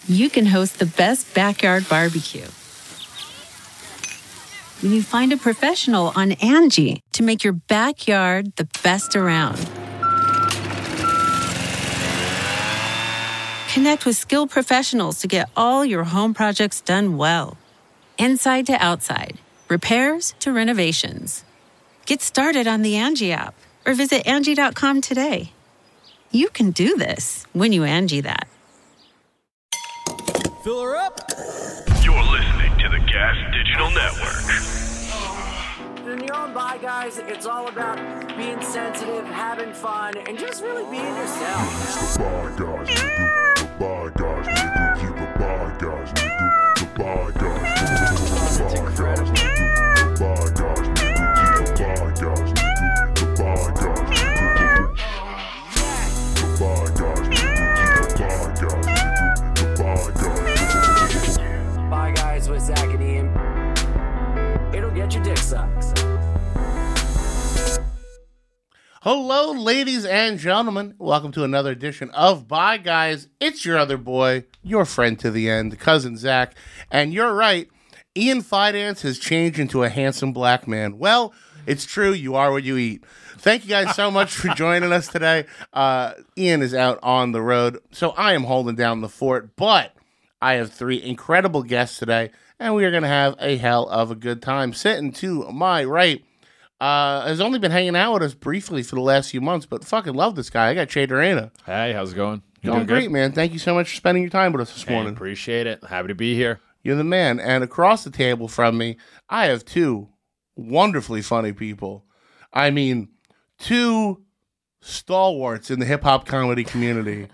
you can host the best backyard barbecue. When you find a professional on Angie to make your backyard the best around. Connect with skilled professionals to get all your home projects done well. Inside to outside, repairs to renovations. Get started on the Angie app or visit Angie.com today. You can do this when you Angie that. Fill her up. You're listening to the Gas Digital Network. In your own Bye Guys, it's all about being sensitive, having fun, and just really being yourself. It's the Bye Guys, nigga. The Bye Guys, nigga. You the Bye Guys, nigga. The Bye Guys, nigga. The Bye Guys, nigga. The Bye Guys, nigga. You the Bye Guys, nigga. The Bye Guys, nigga. The Bye Guys, nigga. You the Bye Guys, nigga. The Bye Guys, nigga. Bye Guys with Zach and Ian. It'll get your dick sucked. Hello, ladies and gentlemen. Welcome to another edition of Bye Guys. It's your other boy, your friend to the end, cousin Zach. And you're right, Ian Fidance has changed into a handsome black man. Well, it's true. You are what you eat. Thank you guys so much for joining us today. Ian is out on the road, so I am holding down the fort. But I have three incredible guests today, and we are going to have a hell of a good time. Sitting to my right, has only been hanging out with us briefly for the last few months, but fucking love this guy. I got Che Durena. Hey, how's it going? You Going doing good? great, man. Thank you so much for spending your time with us this Hey, morning. appreciate it. Happy to be here. You're the man. And across the table from me, I have two wonderfully funny people. I mean, two stalwarts in the hip-hop comedy community.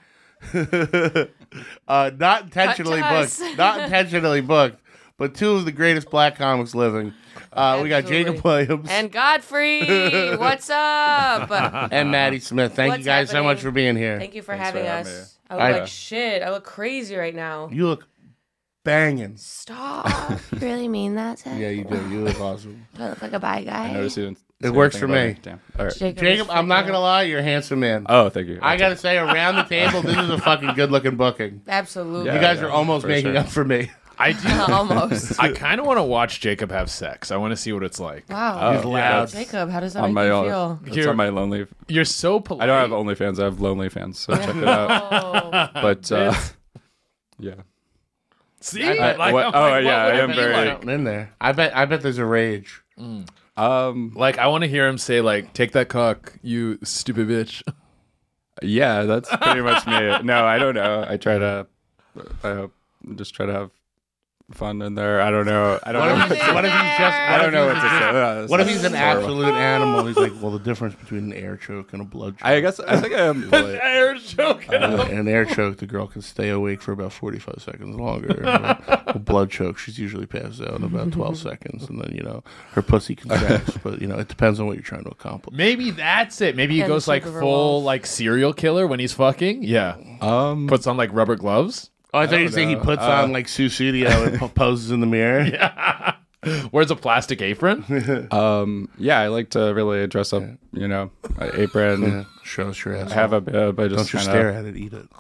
Not intentionally booked. Not intentionally booked, but two of the greatest black comics living. We got Absolutely. Jacob Williams And Godfrey, what's up? and Maddie Smith. Thank you What's guys so happening? much for being here. Thank you for Thanks having for having us. me. I look I- like shit. I look crazy right now. You look banging. Stop. You really mean that, Zach? Yeah, you do. You look awesome. Do I look like a bye guy? I noticed you didn't It say works anything for about me. Damn. All right. Jacob, I'm not going to lie, you're a handsome man. Oh, thank you. I got to say, around the table, this is a fucking good-looking booking. Absolutely. Yeah. You guys are almost for making sure. up for me. I do. Almost. I kind of want to watch Jacob have sex. I want to see what it's like. Wow. He's loud. Jacob, how does that on make my you own. feel? It's You're- on my lonely. You're so polite. I don't have OnlyFans. I have Lonely Fans. So check it out. Oh. But yeah. See? I- what- oh, yeah, I am would it be very- like? Something in there. I bet there's a rage. Like, I want to hear him say, like, take that cock, you stupid bitch. Yeah, that's pretty much me. No, I don't know. I hope just try to have fun in there. I don't know. I don't know. What if he's just? I don't know what to say. What if he's an Horrible. absolute animal? He's like, well, the difference between an air choke and a blood choke. I think I am polite. Air choke. In an air choke, the girl can stay awake for about 45 seconds longer. A blood choke, she's usually passed out in about 12 seconds, and then her pussy contracts. But it depends on what you're trying to accomplish. Maybe that's it. Maybe he And goes the like Super full Bowl. like serial killer when he's fucking. Yeah. Puts on like rubber gloves. Oh, I thought you were saying he know. puts on like Sue Studio and poses in the mirror. Wears a plastic apron. Yeah, I like to really dress up. Apron. Yeah. Show us your ass. Have a bib. I just Don't you kinda, stare at it, eat it.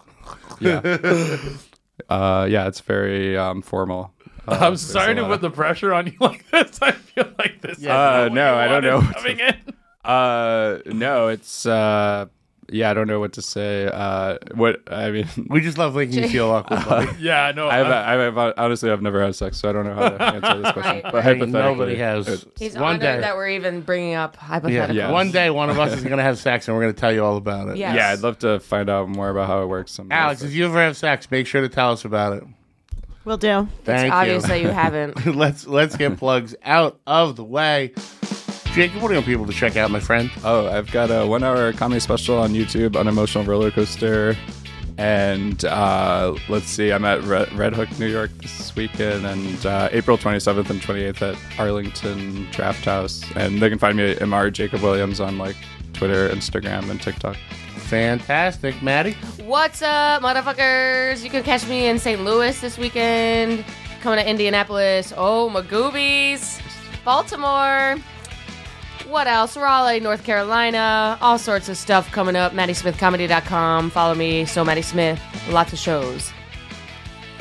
Yeah, it's very formal. I'm sorry to put the pressure on you like this. I feel like this. No, I don't know. Coming in. No, it's I don't know what to say. We just love making you feel awkward. buddy. Yeah, no. Honestly, I've never had sex, so I don't know how to answer this question. Right, But right. hypothetically, Nobody has. He's One honored day. that we're even bringing up hypothetical. Yeah. One day, one of us is going to have sex, and we're going to tell you all about it. Yes. Yeah, I'd love to find out more about how it works. Someday. Alex, if you ever have sex, make sure to tell us about it. Will do. Thank It's obvious you. that you haven't. Let's get plugs out of the way. Jacob, what do you want people to check out, my friend? Oh, I've got a 1-hour comedy special on YouTube, Unemotional Roller Coaster. And let's see, I'm at Red Hook, New York this weekend, and April 27th and 28th at Arlington Draft House. And they can find me at MR Jacob Williams on like Twitter, Instagram, and TikTok. Fantastic. Maddie? What's up, motherfuckers? You can catch me in St. Louis this weekend. Coming to Indianapolis. Oh, my goobies. Baltimore. What else? Raleigh, North Carolina. All sorts of stuff coming up. MaddieSmithComedy.com. Follow me, So Maddie Smith. Lots of shows.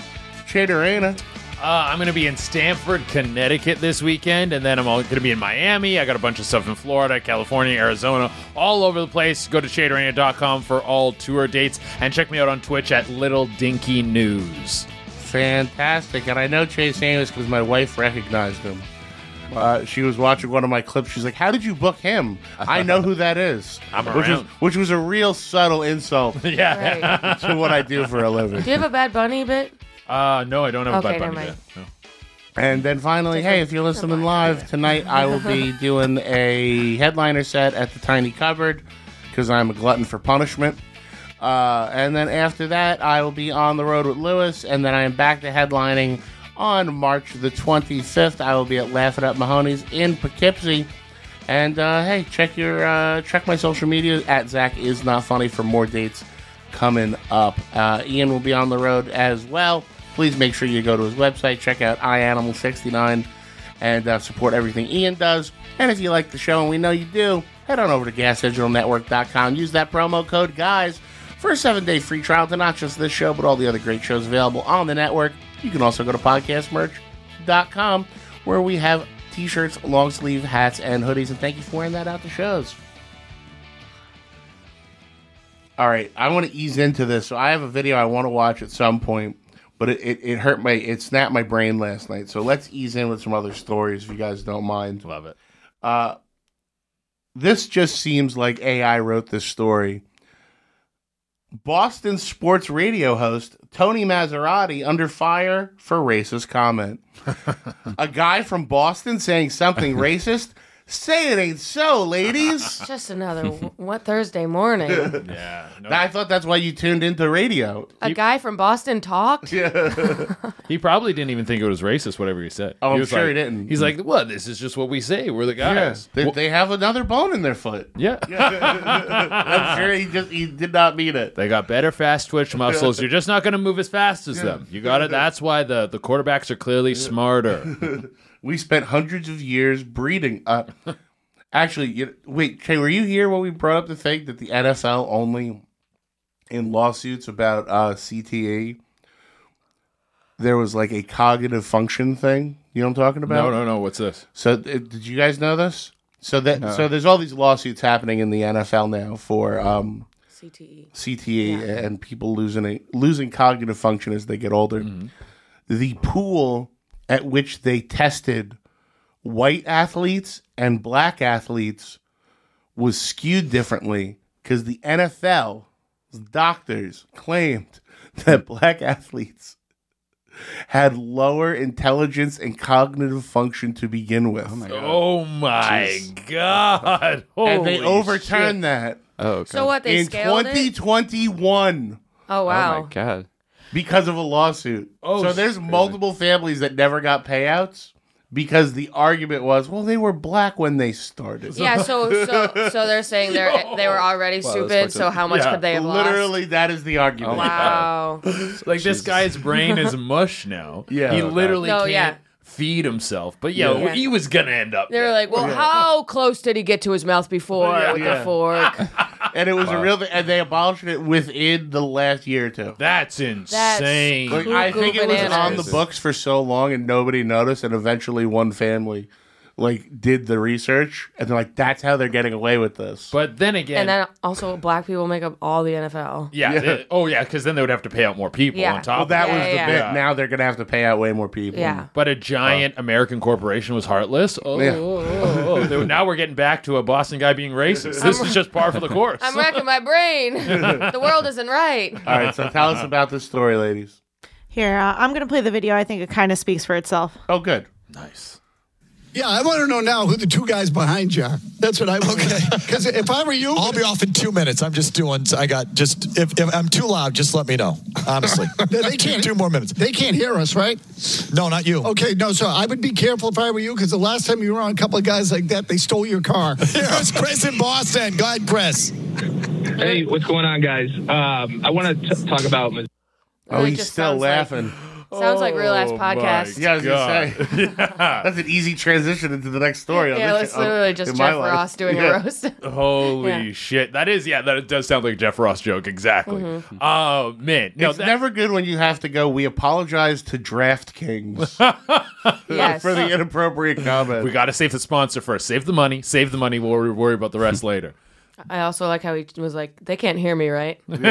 Chater Arena. I'm going to be in Stamford, Connecticut this weekend, and then I'm going to be in Miami. I got a bunch of stuff in Florida, California, Arizona, all over the place. Go to chaterarena.com for all tour dates, and check me out on Twitch at Little Dinky News. Fantastic. And I know Chase Amos because my wife recognized him. She was watching one of my clips. She's like, how did you book him? I know who that is. Which was a real subtle insult Yeah. Right. to what I do for a living. Do you have a Bad Bunny bit? No, I don't have Okay, a Bad never Bunny mind. bit. No. And then finally, hey, if you're listening live, tonight I will be doing a headliner set at the Tiny Cupboard because I'm a glutton for punishment. And then after that, I will be on the road with Lewis, and then I am back to headlining on March the 25th. I will be at Laugh It Up Mahoney's in Poughkeepsie. And hey, check my social media at Zach Is Not Funny for more dates coming up. Ian will be on the road as well. Please make sure you go to his website, check out iAnimal69, and support everything Ian does. And if you like the show, and we know you do, head on over to GasDigitalNetwork.com. Use that promo code GUYS for a 7-day free trial to not just this show, but all the other great shows available on the network. You can also go to podcastmerch.com, where we have t-shirts, long sleeve hats, and hoodies. And thank you for wearing that out to shows. All right, I want to ease into this. So I have a video I want to watch at some point, but it snapped my brain last night. So let's ease in with some other stories, if you guys don't mind. Love it. This just seems like AI wrote this story. Boston sports radio host Tony Maserati under fire for racist comment. A guy from Boston saying something racist? Say it ain't so, ladies. Just another what Thursday morning. Yeah. No, I thought that's why you tuned into radio. A guy from Boston talked? he probably didn't even think it was racist, whatever he said. Oh, I'm was sure like, he didn't. He's like, well, this is just what we say. We're the guys. They have another bone in their foot. Yeah. I'm sure he did not mean it. They got better fast twitch muscles. You're just not going to move as fast as them. You got it. That's why the quarterbacks are clearly smarter. We spent hundreds of years breeding. Actually, wait, Trey, were you here when we brought up the thing that the NFL only, in lawsuits about CTE, there was like a cognitive function thing? You know what I'm talking about? No. What's this? So did you guys know this? So there's all these lawsuits happening in the NFL now for CTE and people losing cognitive function as they get older. Mm-hmm. The pool at which they tested white athletes and black athletes was skewed differently because the NFL's doctors claimed that black athletes had lower intelligence and cognitive function to begin with. Oh my God. And they Holy overturned shit. that. Oh, okay. So what, they in scaled it? 2021 Oh, wow. Oh my god. because of a lawsuit. Oh, so there's multiple families that never got payouts because the argument was, well, they were black when they started. Yeah, so they're saying they were already stupid, so how much could they have Literally, that is the argument. lost? Wow. Like, this guy's brain is mush now. Yeah. He literally No, can't yeah. feed himself. But Yeah. he was going to end up They were there. like, well, how close did he get to his mouth before with the fork? And it was a real thing, and they abolished it within the last year or two. That's insane. Like, I think it was bananas. on the books for so long and nobody noticed, and eventually one family did the research, and they're like, that's how they're getting away with this. But then again... And then also, black people make up all the NFL. because then they would have to pay out more people Yeah. on top Well, of that it. was the Yeah. bit. Yeah. Now they're going to have to pay out way more people. Yeah. But a giant American corporation was heartless. Now we're getting back to a Boston guy being racist. This is just par for the course. I'm racking my brain. The world isn't right. All right, so tell us about this story, ladies. Here, I'm going to play the video. I think it kind of speaks for itself. Oh, good. Nice. Yeah, I want to know now who the two guys behind you are. That's what I want. Okay. Because if I were you... I'll be off in 2 minutes. I'm just doing... If I'm too loud, just let me know. Honestly. They can't... 2 more minutes. They can't hear us, right? No, not you. Okay, no, so I would be careful if I were you, because the last time you were on a couple of guys like that, they stole your car. Here's Chris in Boston. Go ahead, Chris. Hey, what's going on, guys? I want to talk about... Oh, he's still laughing. Sounds like real ass Oh, podcast. my Yeah, I was God. gonna say. That's an easy transition into the next story. Yeah, on it's this, literally just in my Jeff life. Ross doing Yeah. a roast. Holy Yeah. shit. That does sound like a Jeff Ross joke. Exactly. Mm-hmm. Oh, man. No, It's never good when you have to go, we apologize to DraftKings Yes. for the inappropriate comment. we got to save the sponsor first. Save the money. We'll worry about the rest later. I also like how he was like, they can't hear me, right? If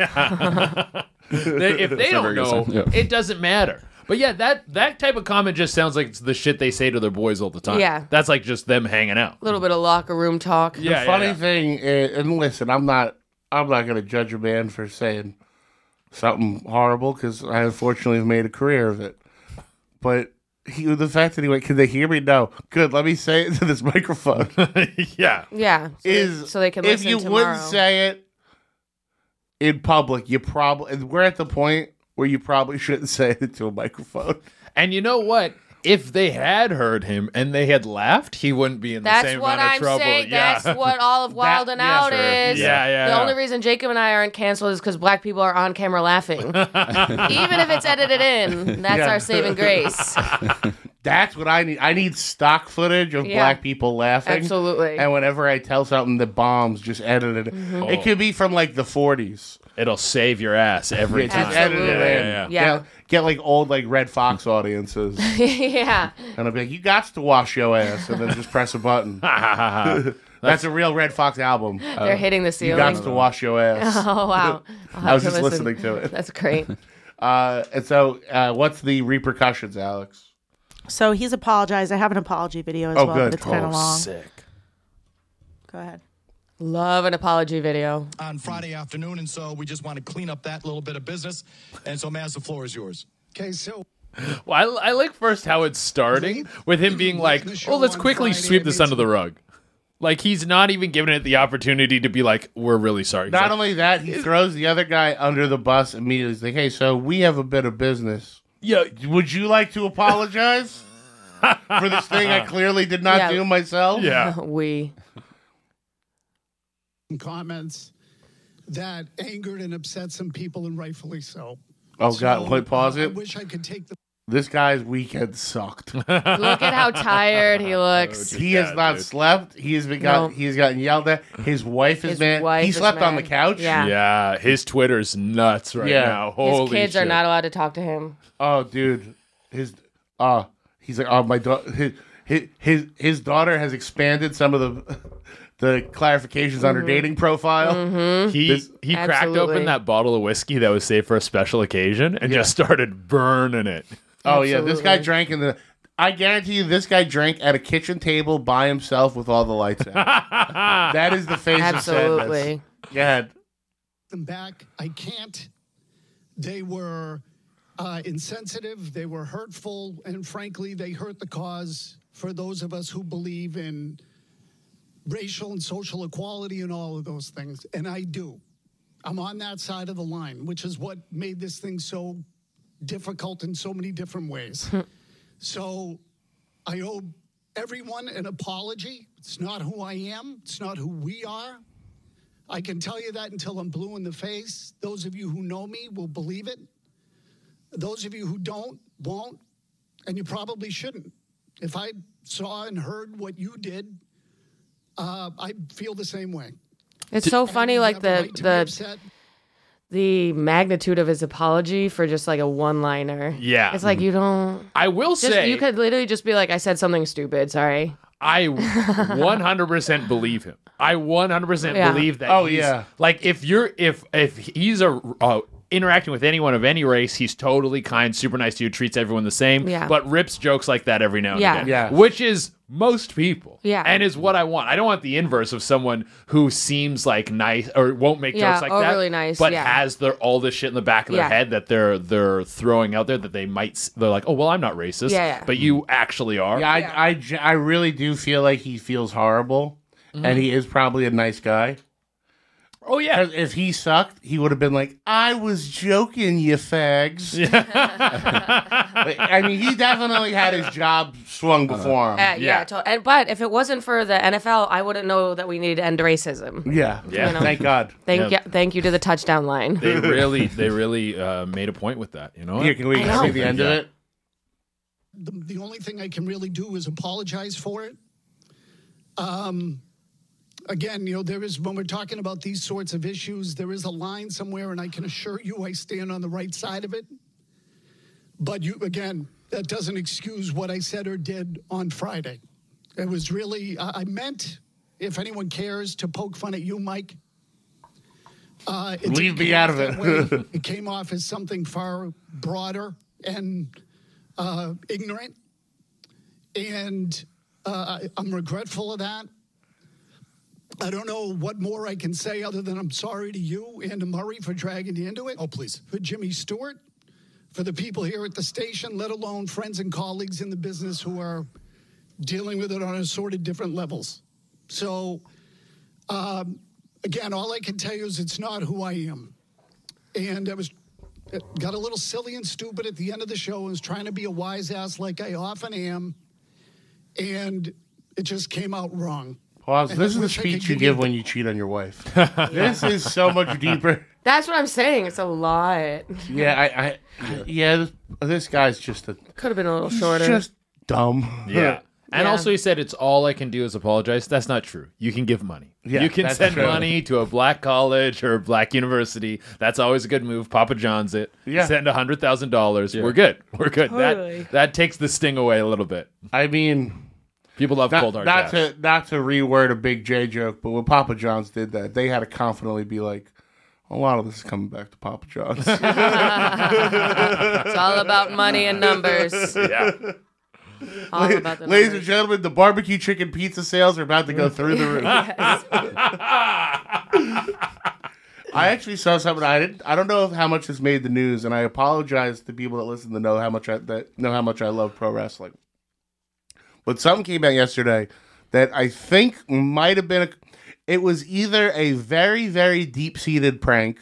they don't very good know, sign. Yeah. it doesn't matter. But yeah, that type of comment just sounds like it's the shit they say to their boys all the time. Yeah. That's like just them hanging out. A little bit of locker room talk. Yeah, Funny thing is, and listen, I'm not going to judge a man for saying something horrible because I unfortunately have made a career of it. But the fact that he went, can they hear me? No. Good. Let me say it to this microphone. Yeah. Yeah. So they can if listen you tomorrow. wouldn't say it in public, we're at the point where you probably shouldn't say it to a microphone. And you know what? If they had heard him and they had laughed, he wouldn't be in the That's same what amount of I'm trouble. saying. Yeah. That's what all of Wild and yeah, Out sure. is. Yeah. The only reason Jacob and I aren't canceled is because black people are on camera laughing. Even if it's edited in, that's our saving grace. That's what I need. I need stock footage of Yeah. black people laughing. Absolutely. And whenever I tell something that bombs, just edit it. Mm-hmm. It could be from like the 40s. It'll save your ass every Yeah, time. just edit it in. Absolutely. Yeah. Yeah. Get like old like Red Fox audiences. Yeah. And I'll be like, you got to wash your ass, and then just press a button. That's a real Red Fox album. They're hitting the You ceiling. got to wash your ass. Oh, wow. I was just listening to it. That's great. And so, what's the repercussions, Alex? So he's apologized. I have an apology video as Oh, well, good. but it's kind of long. Sick. Go ahead. Love an apology video. On Friday afternoon, and so we just want to clean up that little bit of business. And so, Maz, the floor is yours. Okay, so Well, I like first how it's starting with him being like, "Oh, let's quickly sweep this under the rug." Like he's not even giving it the opportunity to be like, "We're really sorry." He's Not like, only that, he throws the other guy under the bus immediately. He's like, hey, so we have a bit of business. yeah, Would you like to apologize for this thing I clearly did not Yeah. do myself? yeah. We. Comments that angered and upset some people, and rightfully so. Oh, God. Wait, pause I it. wish I could take the This guy's weekend sucked. Look at how tired he looks. He has not slept. He has he's gotten yelled at. His wife is His mad. wife He is slept on the mad. couch. Yeah. Yeah, his Twitter's nuts right Yeah. now. His Holy kids shit. are not allowed to talk to him. Oh, dude. He's like, oh, my daughter. His daughter has expanded some of the clarifications on her dating profile. He cracked Absolutely. open that bottle of whiskey that was saved for a special occasion and just started burning it. Oh yeah, this guy Absolutely. drank in the. I guarantee you, this guy drank at a kitchen table by himself with all the lights out. That is the face of Absolutely. sadness. Go ahead. them back. I can't. They were insensitive. They were hurtful, and frankly, they hurt the cause for those of us who believe in racial and social equality and all of those things. And I do. I'm on that side of the line, which is what made this thing so difficult in so many different ways. So I owe everyone an apology. It's not who I am. It's not who we are. I can tell you that until I'm blue in the face. Those of you who know me will believe it. Those of you who don't, won't, and you probably shouldn't. If I saw and heard what you did, I feel the same way. It's so funny, You like have a right to be upset. the magnitude of his apology for just like a one-liner. Yeah. It's like you don't. I will Just, say you could literally just be like, I said something stupid. Sorry. I 100% believe him. I 100% Yeah. believe that. Oh, he's- yeah. Like if he's interacting with anyone of any race, he's totally kind, super nice to you, treats everyone the same. Yeah. But rips jokes like that every now and Yeah. again. Yeah. Which is most people. Yeah. And is what I want. I don't want the inverse of someone who seems like nice or won't make Yeah, jokes like that. overly nice, But yeah. has all this shit in the back of their Yeah. head that they're throwing out there that they're like, oh well, I'm not racist. Yeah, yeah. But you actually are. Yeah, I really do feel like he feels horrible, and he is probably a nice guy. Oh, yeah. 'Cause if he sucked, he would have been like, I was joking, you fags. I mean, he definitely had his job swung before him. But if it wasn't for the NFL, I wouldn't know that we need to end racism. Yeah. You know? Thank God. Thank you to the touchdown line. They really made a point with that. You know what? Here, can we see the end of it? The only thing I can really do is apologize for it. Again, there is, when we're talking about these sorts of issues, there is a line somewhere, and I can assure you I stand on the right side of it. But again, that doesn't excuse what I said or did on Friday. It was really, I meant, if anyone cares, to poke fun at you, Mike. Leave me out of it. It came off as something far broader and ignorant. And I'm regretful of that. I don't know what more I can say other than I'm sorry to you and to Murray for dragging you into it. Oh, please. For Jimmy Stewart, for the people here at the station, let alone friends and colleagues in the business who are dealing with it on assorted different levels. So, again, all I can tell you is it's not who I am. And got a little silly and stupid at the end of the show and was trying to be a wise ass like I often am. And it just came out wrong. Pause. This is the speech you give when you cheat on your wife. This is so much deeper. That's what I'm saying. It's a lot. Yeah, this guy's just could have been a little shorter. Just dumb. Yeah. And also he said, it's all I can do is apologize. That's not true. You can give money. Yeah, you can that's send true. money to a black college or a black university. That's always a good move. Papa John's it. Yeah. Send $100,000. Yeah. We're good. We're good. Totally. That takes the sting away a little bit. I mean, people love cold hard cash. Not to reword a Big J joke, but when Papa John's did that, they had to confidently be like, a lot of this is coming back to Papa John's. It's all about money and numbers. Yeah. All about the Ladies numbers. and gentlemen, the barbecue chicken pizza sales are about to go through the roof. I actually saw something I don't know how much this made the news, and I apologize to people that listen to know how much I love pro wrestling. But something came out yesterday that I think might have been it was either a very, very deep-seated prank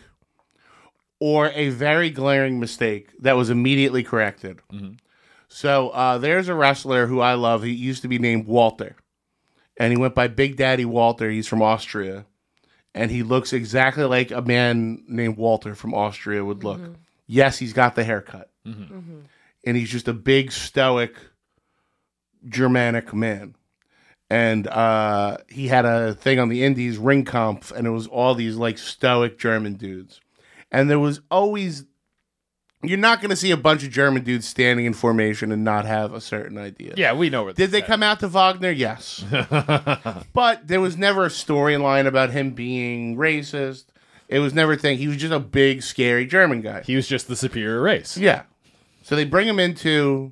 or a very glaring mistake that was immediately corrected. Mm-hmm. So there's a wrestler who I love. He used to be named Walter, and he went by Big Daddy Walter. He's from Austria, and he looks exactly like a man named Walter from Austria would look. Mm-hmm. Yes, he's got the haircut, and he's just a big, stoic, Germanic man. And he had a thing on the Indies, Ring Kampf, and it was all these like stoic German dudes. And there was always, you're not going to see a bunch of German dudes standing in formation and not have a certain idea. Yeah, we know what Did they come out to Wagner? Yes. But there was never a storyline about him being racist. It was never a thing. He was just a big, scary German guy. He was just the superior race. Yeah. So they bring him into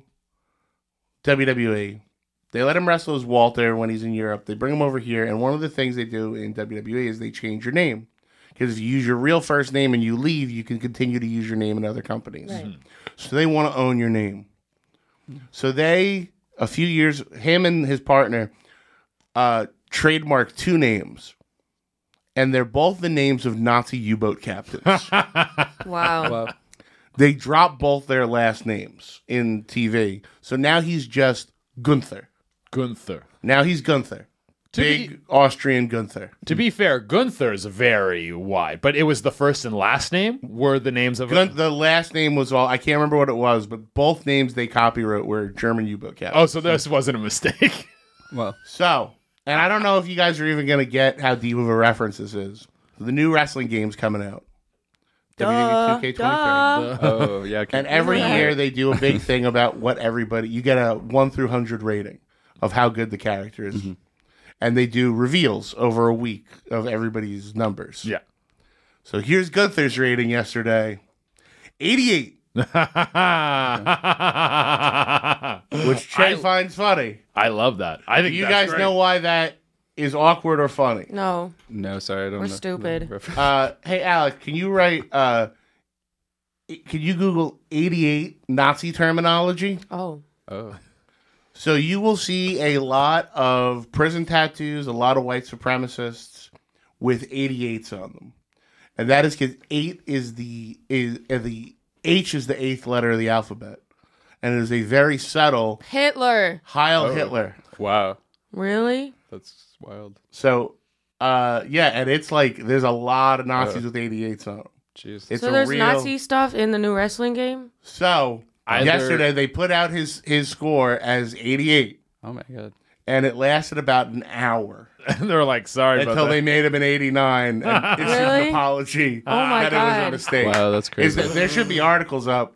WWE. They let him wrestle as Walter when he's in Europe. They bring him over here, and one of the things they do in WWE is they change your name. Because if you use your real first name and you leave, you can continue to use your name in other companies. Right. So they want to own your name. So they, a few years, him and his partner trademarked two names. And they're both the names of Nazi U-boat captains. Wow. They dropped both their last names in TV. So now he's just Gunther. Now he's Gunther. Big Austrian Gunther. To be fair, Gunther's very wide, but it was the first and last name were the names of the last name was all, I can't remember what it was, but both names they copywrote were German U-boat captains. Oh, so this wasn't a mistake. Well, so, and I don't know if you guys are even going to get how deep of a reference this is. The new wrestling game's coming out. WWE 2K23. oh yeah, And every year they do a big thing about what everybody, you get a 1 through 100 rating of how good the character is. Mm-hmm. And they do reveals over a week of everybody's numbers. Yeah. So here's Gunther's rating yesterday. 88. Which Che finds funny. I love that. I think Do you that's guys great. know why that is awkward or funny? No. No, sorry, I don't We're know. stupid. Hey, Alec, can you write, can you Google 88 Nazi terminology? Oh. So you will see a lot of prison tattoos, a lot of white supremacists with 88s on them. And that is because 8 is the H is the 8th letter of the alphabet. And it is a very subtle Hitler. Heil Hitler. Wow. Really? That's wild. So, yeah, and it's like there's a lot of Nazis with 88s on them. Jeez. It's So there's Nazi stuff in the new wrestling game? So, yesterday they put out his score as 88. Oh, my God. And it lasted about an hour. And they were like, sorry about Until that. they made him an 89 and issued an apology. Oh, my that God. it was a mistake. Wow, that's crazy. There should be articles up.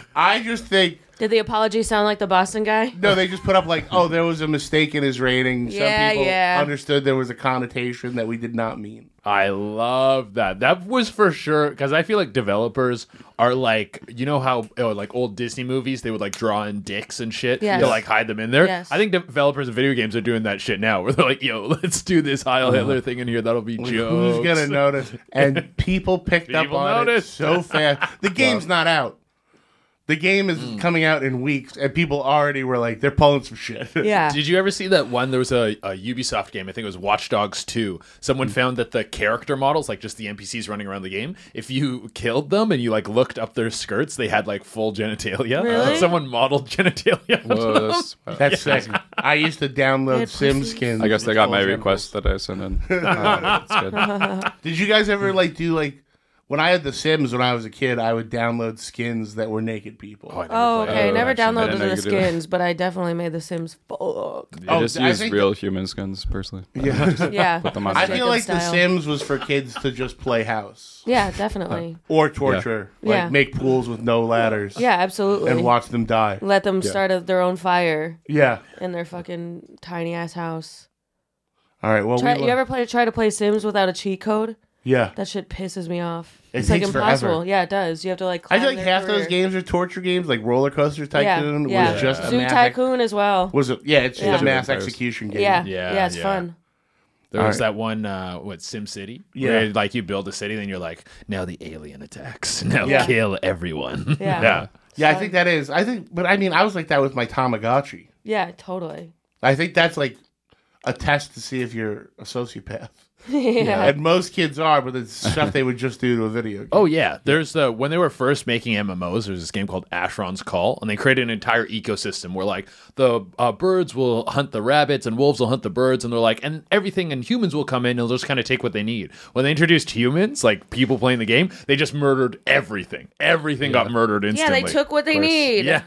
I just think... Did the apology sound like the Boston guy? No, they just put up like, oh, there was a mistake in his rating. Some people yeah. understood there was a connotation that we did not mean. I love that. That was for sure, because I feel like developers are like, you know how like old Disney movies, they would like draw in dicks and shit Yes. to like hide them in there. Yes. I think developers of video games are doing that shit now, where they're like, yo, let's do this Heil Hitler thing in here. That'll be jokes. Who's going to notice? And people picked up on it noticed. so fast. The game's not out. The game is coming out in weeks, and people already were like, they're pulling some shit. Yeah. Did you ever see that one? There was a Ubisoft game, I think it was Watch Dogs 2. Someone found that the character models, like just the NPCs running around the game, if you killed them and you like looked up their skirts, they had like full genitalia. Really? Someone modeled genitalia. Whoa, That's sick. I used to download had Sim pussies. skins. I guess they got my with full request that I sent in. That's good. Did you guys ever like do like when I had the Sims when I was a kid? I would download skins that were naked people. Oh, okay. Oh, Never actually, I downloaded didn't know the you could do that. skins, but I definitely made the Sims fuck. I just I use think real human skins, personally. Yeah. Yeah. Put them on I there. feel like The style. Sims was for kids to just play house Yeah, definitely. or torture, like Yeah. make pools with no ladders, Yeah, absolutely. and watch them die. Let them start their own fire Yeah. in their fucking tiny ass house. All right. Well, You ever try to play Sims without a cheat code? Yeah. That shit pisses me off. It It's like takes impossible. forever. Yeah, it does. You have to like. I climb feel like their half those career. games are torture games, like Roller Coaster Tycoon yeah. was just a Zoo mass Tycoon as well. was it? Yeah, it's just Yeah. a mass Vampires. execution game. Yeah, Yeah, yeah, it's yeah. fun. There was All that one, Sim City? Yeah. Where, like, you build a city, then you're like, now the alien attacks. Now Yeah. kill everyone. Yeah. Yeah, I think that is. But I mean, I was like that with my Tamagotchi. Yeah, totally. I think that's like a test to see if you're a sociopath. Yeah. And most kids are, but it's stuff they would just do to a video game. Oh, yeah. There's when they were first making MMOs, there was this game called Ashron's Call, and they created an entire ecosystem where, like, the birds will hunt the rabbits and wolves will hunt the birds, and they're like, and everything, and humans will come in and they'll just kind of take what they need. When they introduced humans, like people playing the game, they just murdered everything. Everything got murdered Yeah, instantly. they took what they need. Yeah.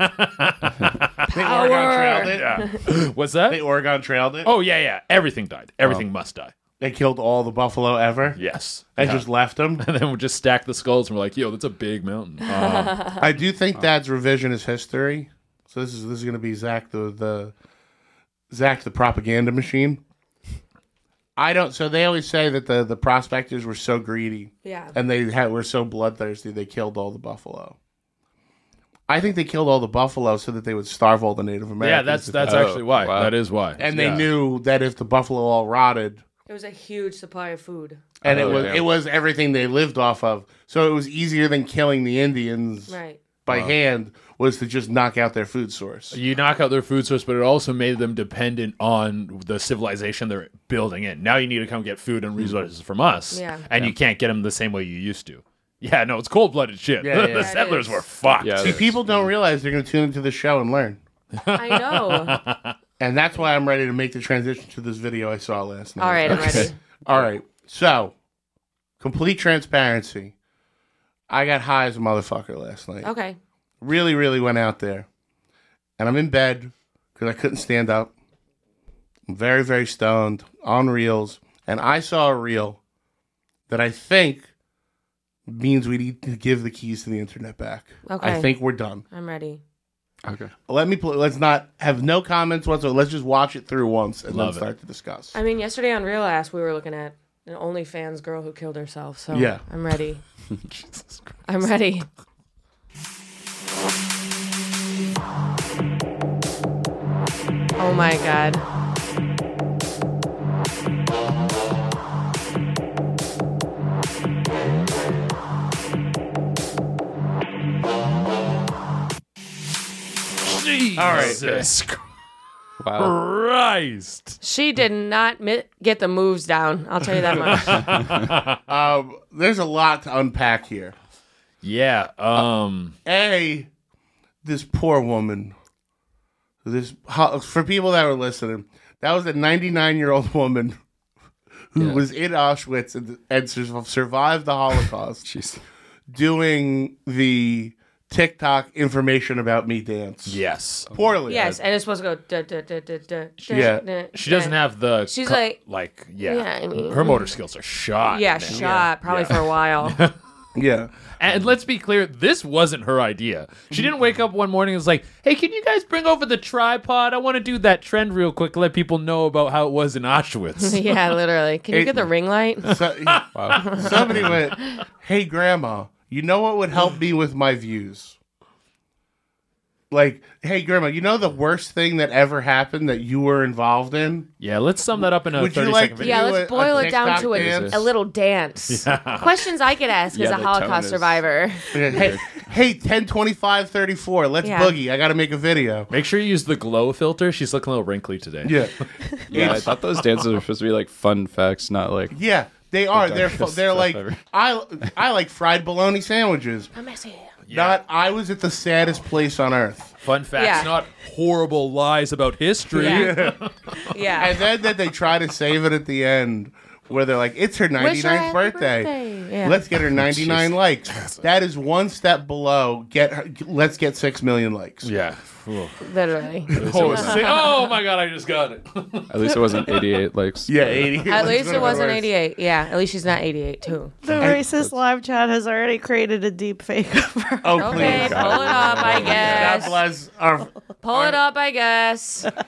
They Oregon trailed it. Yeah. What's that? They Oregon trailed it. Oh, yeah. Everything died. Everything must die. They killed all the buffalo ever. Yes. And Yeah. just left them. And then we just stack the skulls and we're like, yo, that's a big mountain. I do think that's revisionist history. So this is going to be Zach the propaganda machine. So they always say that the prospectors were so greedy. Yeah. And were so bloodthirsty they killed all the buffalo. I think they killed all the buffalo so that they would starve all the Native Americans. Yeah, that's actually why. wow. That is why. And they Yeah. knew that if the buffalo all rotted, It was a huge supply of food. and Oh, it was everything they lived off of, so it was easier than killing the Indians Right. by hand was to just knock out their food source. You knock out their food source, but it also made them dependent on the civilization they're building in. Now you need to come get food and resources from us, Yeah. and you can't get them the same way you used to. Yeah, no, it's cold-blooded shit. Yeah, yeah. The Yeah, it settlers is. were fucked. Yeah, See, people don't realize they're going to tune into the show and learn. I know. And that's why I'm ready to make the transition to this video I saw last night. All right, I'm ready. All right. So, complete transparency. I got high as a motherfucker last night. Okay. Really, really went out there. And I'm in bed because I couldn't stand up. I'm very, very stoned on reels. And I saw a reel that I think means we need to give the keys to the internet back. Okay. I think we're done. I'm ready. Okay. Let's not have no comments whatsoever. Let's just watch it through once and Love then start to discuss. I mean, yesterday on Real Ass, we were looking at an OnlyFans girl who killed herself. So Yeah. I'm ready. Jesus Christ. I'm ready. Oh my God. Jesus. All right. Christ. Wow. Christ. She did not get the moves down. I'll tell you that much. There's a lot to unpack here. Yeah. This poor woman. For people that were listening, that was a 99-year-old woman who was in Auschwitz and survived the Holocaust. Jeez. Doing the TikTok information about me dance. Yes. Poorly. Yes, and it's supposed to go. Da, da, da, da, da, Yeah. da, She doesn't have the. She's yeah. I mean, her motor skills are shot. Yeah, man. shot probably for a while. Yeah. And let's be clear, this wasn't her idea. She didn't wake up one morning and was like, hey, can you guys bring over the tripod? I want to do that trend real quick, let people know about how it was in Auschwitz. Yeah, literally. Can you get the ring light? Somebody went, hey, Grandma, you know what would help me with my views? Like, hey, Grandma, you know the worst thing that ever happened that you were involved in? Yeah, let's sum that up in a 30-second video. Yeah, let's boil it down to a little dance. Yeah. Questions I could ask as a Holocaust survivor. Hey, 10/25/34, let's boogie. I got to make a video. Make sure you use the glow filter. She's looking a little wrinkly today. Yeah. Yeah, I thought those dances were supposed to be like fun facts, not like. Yeah, they are. darkest They're stuff like, ever. I like fried bologna sandwiches. Not, I was at the saddest place on earth. Fun facts, not horrible lies about history. Yeah. And then that they try to save it at the end where they're like, it's her Wish her 99th happy birthday. Yeah. Let's get her 99 likes. That is one step below. Let's get 6 million likes. Yeah. Literally. Oh my God, I just got it. At least it wasn't 88 likes. Yeah, 88. At least it wasn't 88. Yeah, at least she's not 88 too. The racist live chat has already created a deep fake of her. Oh, Okay, please. pull it up, I God guess. bless our... Pull it up, I guess. Can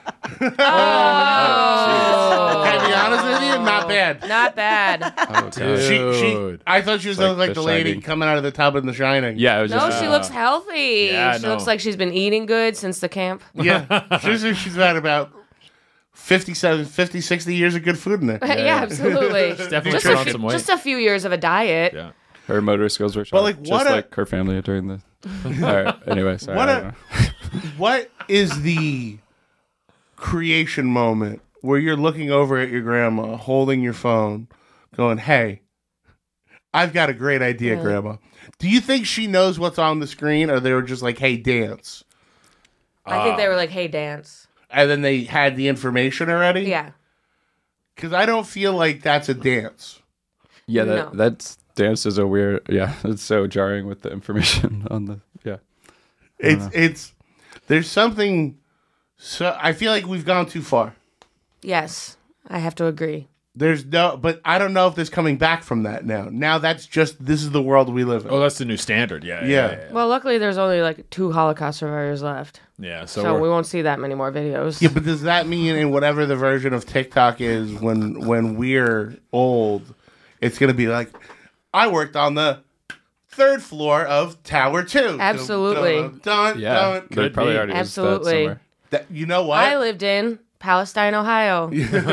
I be honest with you? Not bad. Not bad. Oh, God. She, I thought she was It's like like The the lady Shining. coming out of the tub in The Shining. Yeah, it was No, just. she looks healthy. Yeah, she no. looks like she's been eating good since the camp. Yeah. She's had about 50, 60 years of good food in there. Yeah, absolutely. Definitely Just put a, on some weight. just a few years of a diet. Yeah. Her motor skills were shot. But, like, just what like her family during the. All right. Anyway, sorry. I don't know. What is the creation moment where you're looking over at your grandma, holding your phone, going, hey, I've got a great idea, Grandma. Do you think she knows what's on the screen, or they were just like, hey, dance? I think they were like, hey, dance. And then they had the information already? Yeah. Because I don't feel like that's a dance. Yeah, No. that's dance is a weird. Yeah, it's so jarring with the information on the. Yeah. It's there's something. So I feel like we've gone too far. Yes, I have to agree. But I don't know if there's coming back from that now. Now this is the world we live in. Oh, that's the new standard. Yeah. Yeah. Well, luckily, there's only like 2 Holocaust survivors left. Yeah. So we won't see that many more videos. Yeah, but does that mean in whatever the version of TikTok is when we're old, it's gonna be like, I worked on the 3rd floor of Tower 2. Absolutely. Yeah. There probably already is that Absolutely. somewhere. You know what? I lived in Palestine, Ohio.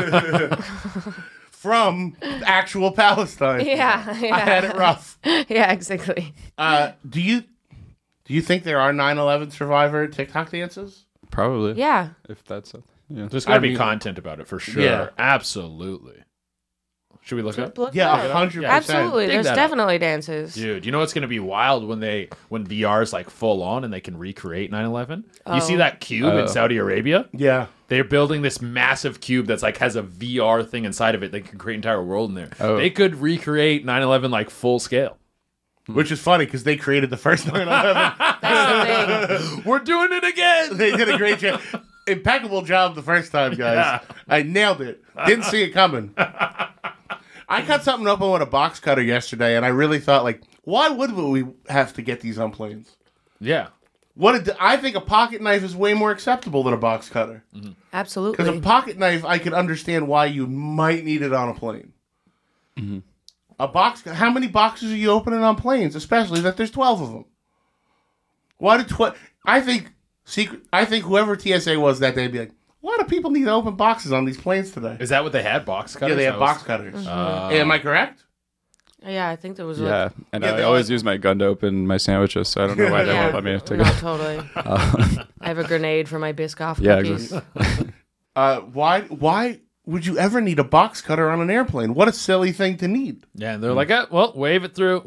From actual Palestine. Yeah. I had it rough. Yeah, exactly. Do you think there are 9/11 survivor TikTok dances? Probably. Yeah. If that's something. Yeah. There's got to be content about it for sure. Yeah. Absolutely. Should we look it up? Look Yeah, it up. 100%. Absolutely. Dig There's that up. definitely dances. Dude, you know what's going to be wild when VR is like full on and they can recreate 9/11? You see Oh. that cube in Saudi Arabia? Yeah. They're building this massive cube that's like has a VR thing inside of it. They can create an entire world in there. Oh. They could recreate 9/11 like full scale. Which is funny because they created the first 9/11. That's the thing. We're doing it again. They did a great job. Impeccable job the first time, guys. Yeah. I nailed it. Didn't see it coming. I cut something open with a box cutter yesterday, and I really thought, like, why would we have to get these on planes? Yeah. I think a pocket knife is way more acceptable than a box cutter. Because Absolutely. a pocket knife, I could understand why you might need it on a plane. A box. How many boxes are you opening on planes? Especially that there's 12 of them. Why did I think whoever TSA was that day would be like, a lot of people need to open boxes on these planes today. Is that what they had? Box cutters? Yeah, they That have was- box cutters. Am I correct? Yeah, I think there was Yeah, and Yeah, I they always like- use my gun to open my sandwiches, so I don't know why they Yeah. won't let me take No, it. totally. I have a grenade for my Biscoff Yeah, cookies. exactly. Why would you ever need a box cutter on an airplane? What a silly thing to need. Yeah, and they're like, well, wave it through.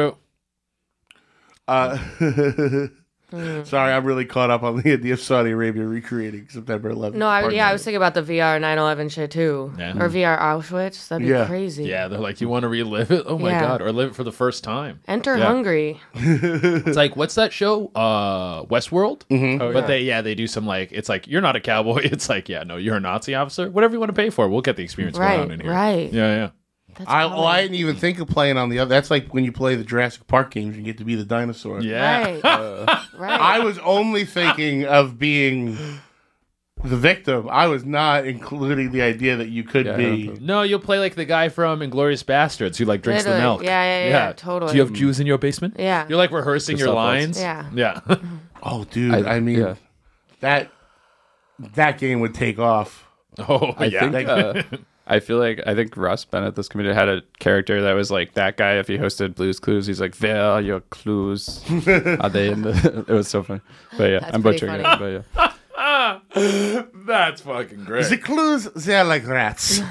Sorry, I'm really caught up on the idea of Saudi Arabia recreating September 11th. No, I was thinking about the VR 9/11 shit too, or VR Auschwitz. That'd be crazy. Yeah, they're like, you want to relive it? Oh my god, or live it for the first time. Enter Hungry. It's like, what's that show? Westworld. Mm-hmm. But they do some like, it's like you're not a cowboy. It's like, yeah, no, you're a Nazi officer. Whatever you want to pay for, we'll get the experience going on in here. Right. Yeah. I didn't even think of playing on the other. That's like when you play the Jurassic Park games, you get to be the dinosaur. Yeah. Right. I was only thinking of being the victim. I was not including the idea that you could be. No, you'll play like the guy from Inglourious Bastards who like drinks the milk. Yeah, totally. Do you have Jews in your basement? Yeah. You're like rehearsing your lines. Yeah. Oh, dude. I mean, that game would take off. Oh, I think Russ Bennett, this comedian, had a character that was like that guy. If he hosted Blue's Clues, he's like, "Where are your clues? Are they in the?" It was so funny. But yeah, I'm butchering it. But yeah, that's fucking great. The clues, they're like rats.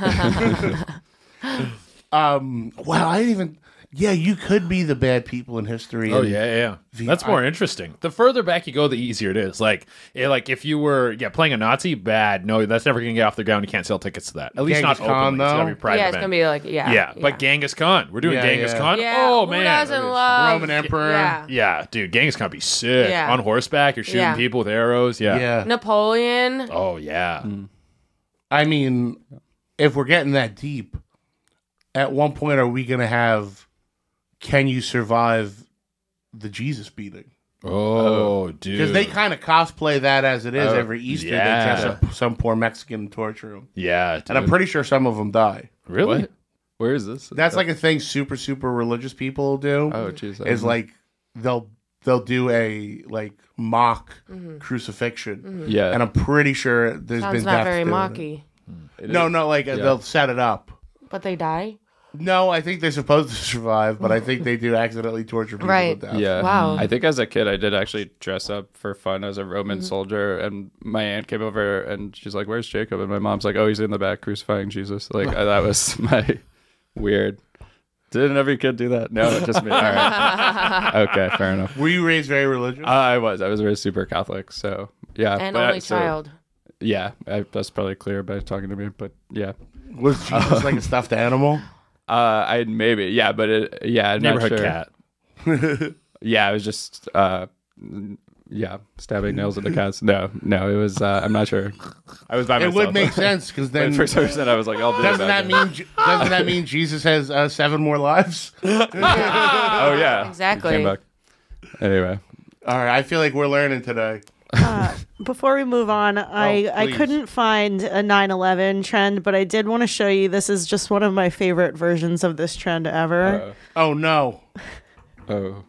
Wow, I didn't even. Yeah, you could be the bad people in history. Oh yeah. That's more interesting. The further back you go, the easier it is. Like if you were playing a Nazi, bad. No, that's never gonna get off the ground. You can't sell tickets to that. At least Genghis not Khan, openly. It's gotta though? be private. Yeah, it's gonna be like yeah. But Genghis Khan, we're doing Genghis Khan. Yeah, Oh who man, doesn't love Roman Emperor. Yeah. dude, Genghis Khan be sick Yeah. on horseback. You're shooting people with arrows. Yeah. Napoleon. Oh yeah. I mean, if we're getting that deep, at one point are we gonna have? Can you survive the Jesus beating? Oh, dude. Because they kind of cosplay that as it is every Easter. yeah. They dress up some poor Mexican and torture him. Yeah, dude. And I'm pretty sure some of them die. Really? What? Where is this? That's like a thing super, super religious people do. Oh, jeez. Is like they'll do a like mock crucifixion. Yeah. And I'm pretty sure there's Sounds been not deaths very doing mocky. it. No, like they'll set it up. But they die. No, I think they're supposed to survive, but I think they do accidentally torture people to death. Yeah. Wow. I think as a kid, I did actually dress up for fun as a Roman soldier, and my aunt came over and she's like, "Where's Jacob?" And my mom's like, "Oh, he's in the back crucifying Jesus." Like that was my weird. Didn't every kid do that? No, just me. All right. Okay, fair enough. Were you raised very religious? I was raised super Catholic, so yeah. And but only child. Yeah, that's probably clear by talking to me, but yeah. Was Jesus like a stuffed animal? I maybe, yeah, but I'm Neighborhood not sure. cat. Yeah, I was just stabbing nails at the cats. No, it was I'm not sure. I was by It myself. would make sense because then for some reason I was like, I'll do doesn't that mean Jesus has 7 more lives? Oh yeah, Exactly. He came back. Anyway, All right, I feel like we're learning today. Before we move on, I please. couldn't find a 9/11 trend, but I did want to show you. This is just one of my favorite versions of this trend ever. Oh no! oh.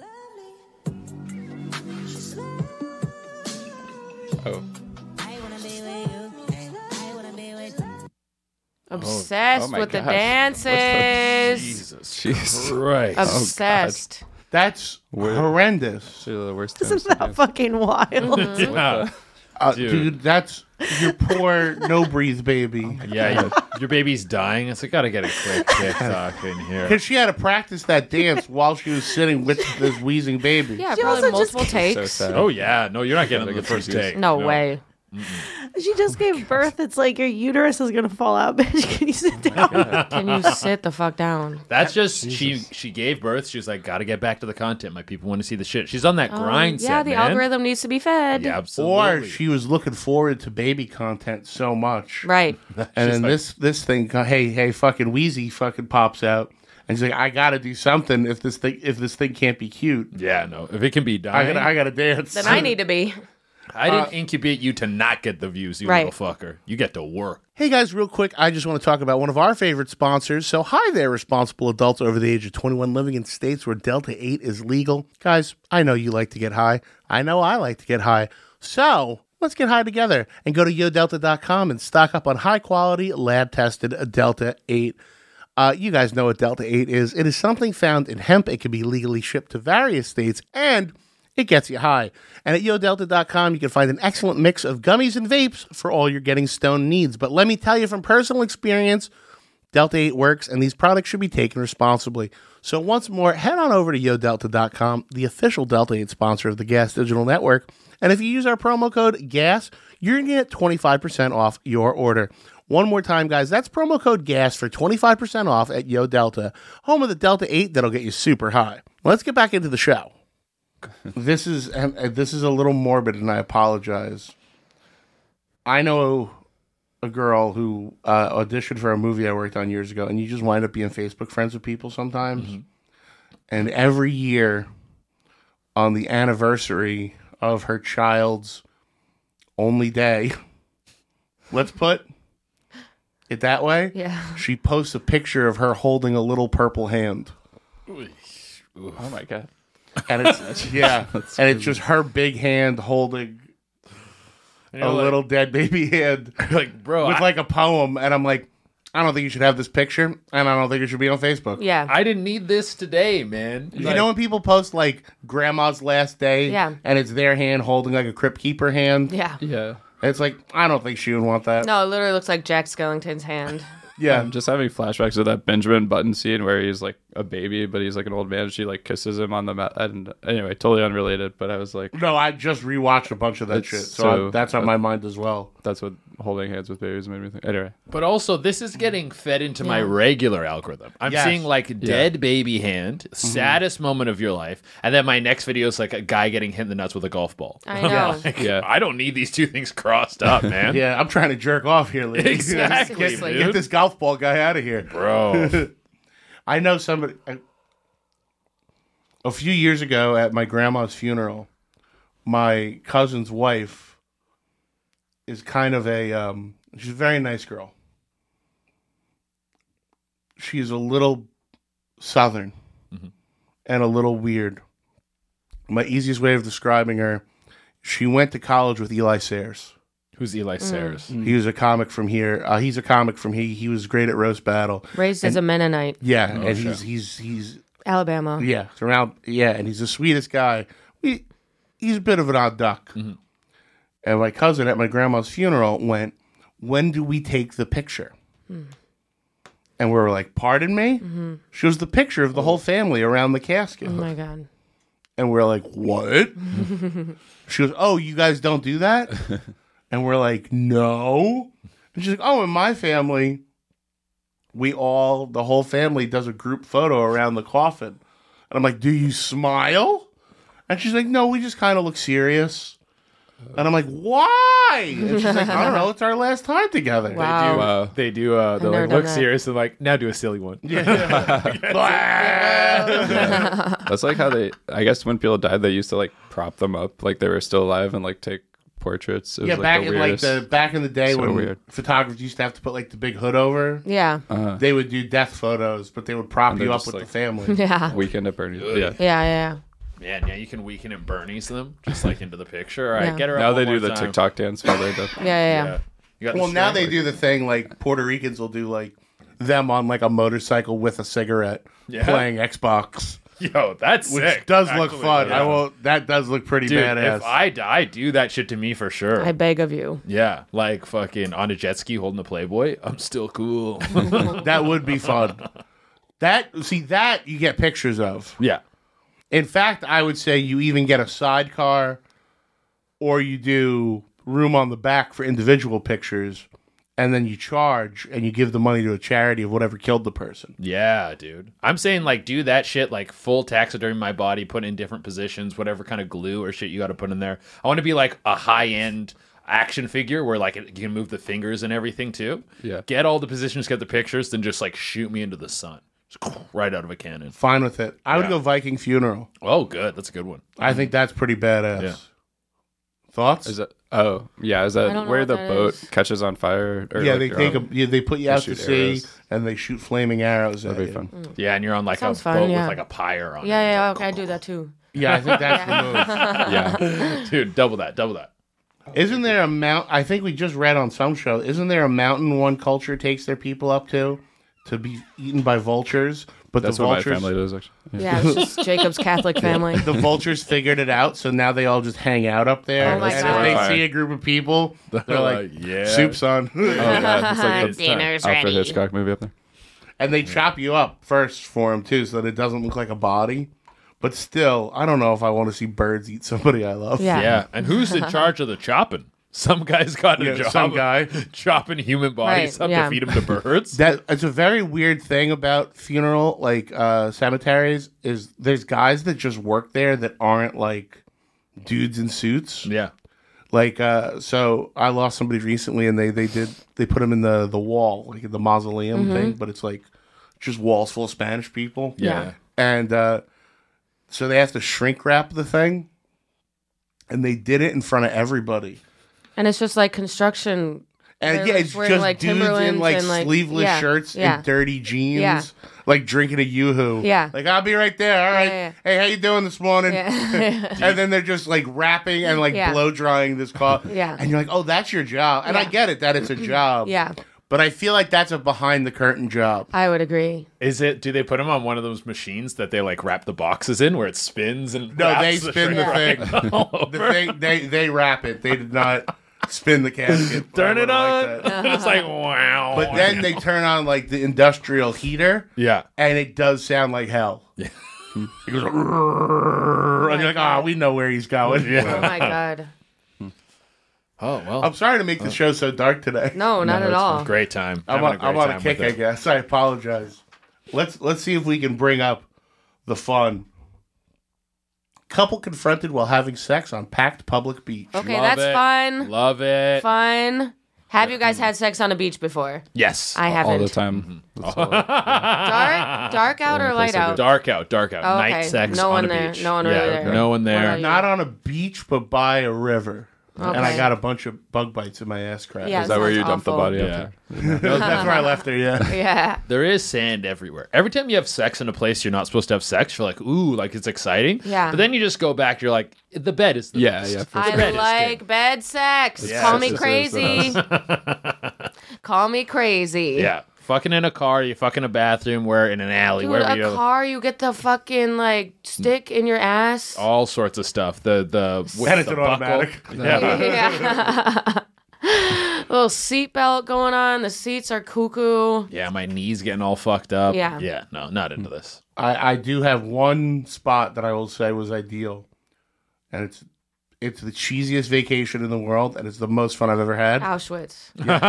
Obsessed Oh my with the gosh. dances. Jesus Christ. Obsessed. That's horrendous. These are the worst Isn't times to that dance. fucking wild? Yeah. Dude, that's your poor no breathe baby. Yeah, your baby's dying. It's like, gotta get a quick TikTok in here. Because she had to practice that dance while she was sitting with this wheezing baby. Yeah, She probably also just multiple So takes. sad. Oh yeah, no, you're not getting it the first take. No way. She just gave birth. It's like your uterus is gonna fall out, bitch. Can you sit down? Can you sit the fuck down? That's just she gave birth. She was like, gotta get back to the content. My people want to see the shit. She's on that grind set, Yeah, the man. algorithm needs to be fed. Yeah, absolutely. Or she was looking forward to baby content so much. Right. And then this thing, hey, fucking Wheezy fucking pops out. And she's like, I gotta do something if this thing can't be cute. Yeah, no. If it can be dying, I gotta dance. Then I need to be. I didn't incubate you to not get the views, you Right. little fucker. You get to work. Hey guys, real quick, I just want to talk about one of our favorite sponsors. So, hi there, responsible adults over the age of 21 living in states where Delta 8 is legal. Guys, I know you like to get high. I know I like to get high. So, let's get high together and go to yodelta.com and stock up on high quality, lab tested Delta 8. You guys know what Delta 8 is. It is something found in hemp. It can be legally shipped to various states, and it gets you high. And at YoDelta.com, you can find an excellent mix of gummies and vapes for all your getting stoned needs. But let me tell you from personal experience, Delta 8 works, and these products should be taken responsibly. So once more, head on over to YoDelta.com, the official Delta 8 sponsor of the Gas Digital Network. And if you use our promo code GAS, you're going to get 25% off your order. One more time, guys, that's promo code GAS for 25% off at YoDelta, home of the Delta 8 that'll get you super high. Let's get back into the show. This is a little morbid, and I apologize. I know a girl who auditioned for a movie I worked on years ago, and you just wind up being Facebook friends with people sometimes. Mm-hmm. And every year, on the anniversary of her child's only day, let's put it that way. Yeah. She posts a picture of her holding a little purple hand. Oh my God. And it's and it's just her big hand holding a little dead baby hand, like, bro, with like a poem. And I'm like, I don't think you should have this picture, and I don't think it should be on Facebook. Yeah, I didn't need this today, man. You know when people post like grandma's last day, Yeah. and it's their hand holding like a crypt keeper hand. Yeah. Yeah. It's like, I don't think she would want that. No, it literally looks like Jack Skellington's hand. Yeah. I'm just having flashbacks of that Benjamin Button scene where he's like a baby, but he's like an old man. She like kisses him on the mouth. And anyway, totally unrelated, but I was like, No, I just rewatched a bunch of that It's shit, so- that's on my mind as well. that's what holding hands with babies made me think. Anyway. But also, this is getting fed into my Yeah. regular algorithm. I'm Yes. seeing like dead baby hand, saddest moment of your life, and then my next video is like a guy getting hit in the nuts with a golf ball. I know. Like, Yeah. I don't need these two things crossed up, man. Yeah, I'm trying to jerk off here, lady. Exactly, Seriously. dude. Get this golf ball guy out of here. Bro. I know somebody. A few years ago at my grandma's funeral, my cousin's wife is kind of a. She's a very nice girl. She's a little southern and a little weird. My easiest way of describing her, she went to college with Eli Sayers. Who's Eli Sayers? He was a comic from here. He's a comic from here. He was great at roast battle. Raised as a Mennonite. Yeah, and he's Alabama. yeah, it's around and he's the sweetest guy. He's a bit of an odd duck. And my cousin at my grandma's funeral went, "When do we take the picture?" And we were like, "Pardon me?" She was the picture of the whole family around the casket. Oh my God. And we're like, "What?" She goes, "Oh, you guys don't do that?" And we're like, "No." And she's like, "Oh, in my family, the whole family does a group photo around the coffin." And I'm like, "Do you smile?" And she's like, "No, we just kind of look serious." And I'm like, "Why?" And she's like, "I don't know. It's our last time together." Wow. Wow. They do. They're never like, done look that. serious, and like, now do a silly one. That's like how I guess when people died, they used to like prop them up like they were still alive and like take portraits. It was, Yeah, like, back in the day So when weird. photographers used to have to put like the big hood over, Yeah. they would do death photos, but they would prop And you they're up just, with like- the family. Yeah. Weekend at Bernie's. Yeah. Yeah. Man, yeah, you can weaken and Bernie's them just like into the picture. All right, Yeah. get her. Now up they one do more the time. TikTok dance while they're done. Yeah. You got the Well, now string? they do the thing like Puerto Ricans will do like them on like a motorcycle with a cigarette playing Xbox, Yo, that's which sick. does look actually. fun. Yeah. That does look pretty Dude, badass. if I die, do that shit to me for sure. I beg of you. Yeah, like fucking on a jet ski holding a Playboy. I'm still cool. That would be fun. That you get pictures of. Yeah. In fact, I would say you even get a sidecar, or you do room on the back for individual pictures, and then you charge and you give the money to a charity of whatever killed the person. Yeah, dude. I'm saying like do that shit like full taxidermy my body, put in different positions, whatever kind of glue or shit you got to put in there. I want to be like a high end action figure where like you can move the fingers and everything too. Yeah. Get all the positions, get the pictures, then just like shoot me into the sun. Just right out of a cannon. Fine with it. I would Yeah. go Viking funeral. Oh, good. That's a good one. I think that's pretty badass. Yeah. Thoughts? Is that? Oh, yeah. Is I that don't know where what the that boat is. catches on fire? Or yeah, like they you're take on- they put you they out to shoot sea arrows. and they shoot flaming arrows at That'd be you. fun. Yeah, and you're on like Sounds a fun, boat yeah. with like a pyre on it. Yeah. Okay, I do that too. Yeah, I think that's the move. Yeah. Dude, double that. Isn't there a mount? I think we just read on some show. Isn't there a mountain one culture takes their people up to be eaten by vultures? But That's the what my vultures, family does, actually. Yeah, it's just Jacob's Catholic family. the vultures figured it out, so now they all just hang out up there. Oh my and God. if they see a group of people, they're like, yeah. "Soup, son." Oh, God. It's like the Dinner's Alfred ready. Hitchcock movie up there. And they chop you up first for them too, so that it doesn't look like a body. But still, I don't know if I want to see birds eat somebody I love. Yeah. Yeah. And who's in charge of the chopping? Some guy's got a Yeah, job. some guy. chopping human bodies Right, up yeah. to feed them to birds. That it's a very weird thing about funeral cemeteries is there's guys that just work there that aren't like dudes in suits. Yeah. Like so I lost somebody recently and they put him in the wall, like in the mausoleum thing, but it's like just walls full of Spanish people. Yeah. And so they have to shrink wrap the thing. And they did it in front of everybody. And it's just like construction. And They're yeah, like it's wearing, just like, dudes in Timberlands like and, like, sleeveless yeah, shirts yeah. and dirty jeans, Yeah. like drinking a Yoo-Hoo. Yeah. Like, I'll be right there. All right. yeah. Hey, how you doing this morning? Yeah. And then they're just like wrapping and like Yeah. blow drying this cloth. Yeah. And you're like, oh, that's your job. And I Yeah. get it that it's a job. Yeah, But I feel like that's a behind the curtain job. I would agree. Is it? Do they put them on one of those machines that they like wrap the boxes in, where it spins and No, wraps they spin the shrink thing. wrap all over? The thing they wrap it. They did not spin the casket. Turn I it would've on. liked that. It's like wow. But then they turn on like the industrial heater. yeah. And it does sound like hell. Yeah. It goes, "Rrrr," and you're like, oh, we know where he's going. Oh my God. Oh well. I'm sorry to make the show so dark today. No, not at all. Great time. I'm Having on, I'm on a time kick, with I it. guess. I apologize. Let's see if we can bring up the fun. Couple confronted while having sex on packed public beach. Okay, Love that's it. fun. Love it. Fun. Have you guys had sex on a beach before? Yes. I haven't. All the time. That's all. Dark out or light out? Dark out. Dark out. Oh, Night okay. sex No on one a there. beach. No one yeah, really there. No one What there. about you? Not on a beach, but by a river. And I Okay. got a bunch of bug bites in my ass crack. Yeah. Is that where you sounds dump the awful. body Yeah. after? No, that's where I left her, yeah. Yeah. There is sand everywhere. Every time you have sex in a place you're not supposed to have sex, you're like, ooh, like it's exciting. Yeah. But then you just go back, you're like, the bed is the Yeah, best. yeah, for I bed is like good. bed sex. Yeah, Call me this is crazy. Call me crazy. Yeah. Fucking in a car, you fucking a bathroom, where in an alley, Dude, wherever a you car, you get the fucking like stick in your ass. all sorts of stuff. The with And it's the an buckle. automatic. Yeah. Little seatbelt going on. The seats are cuckoo. Yeah, my knees getting all fucked up. Yeah. Yeah, no, not into this. I do have one spot that I will say was ideal. And it's the cheesiest vacation in the world, and it's the most fun I've ever had. Auschwitz.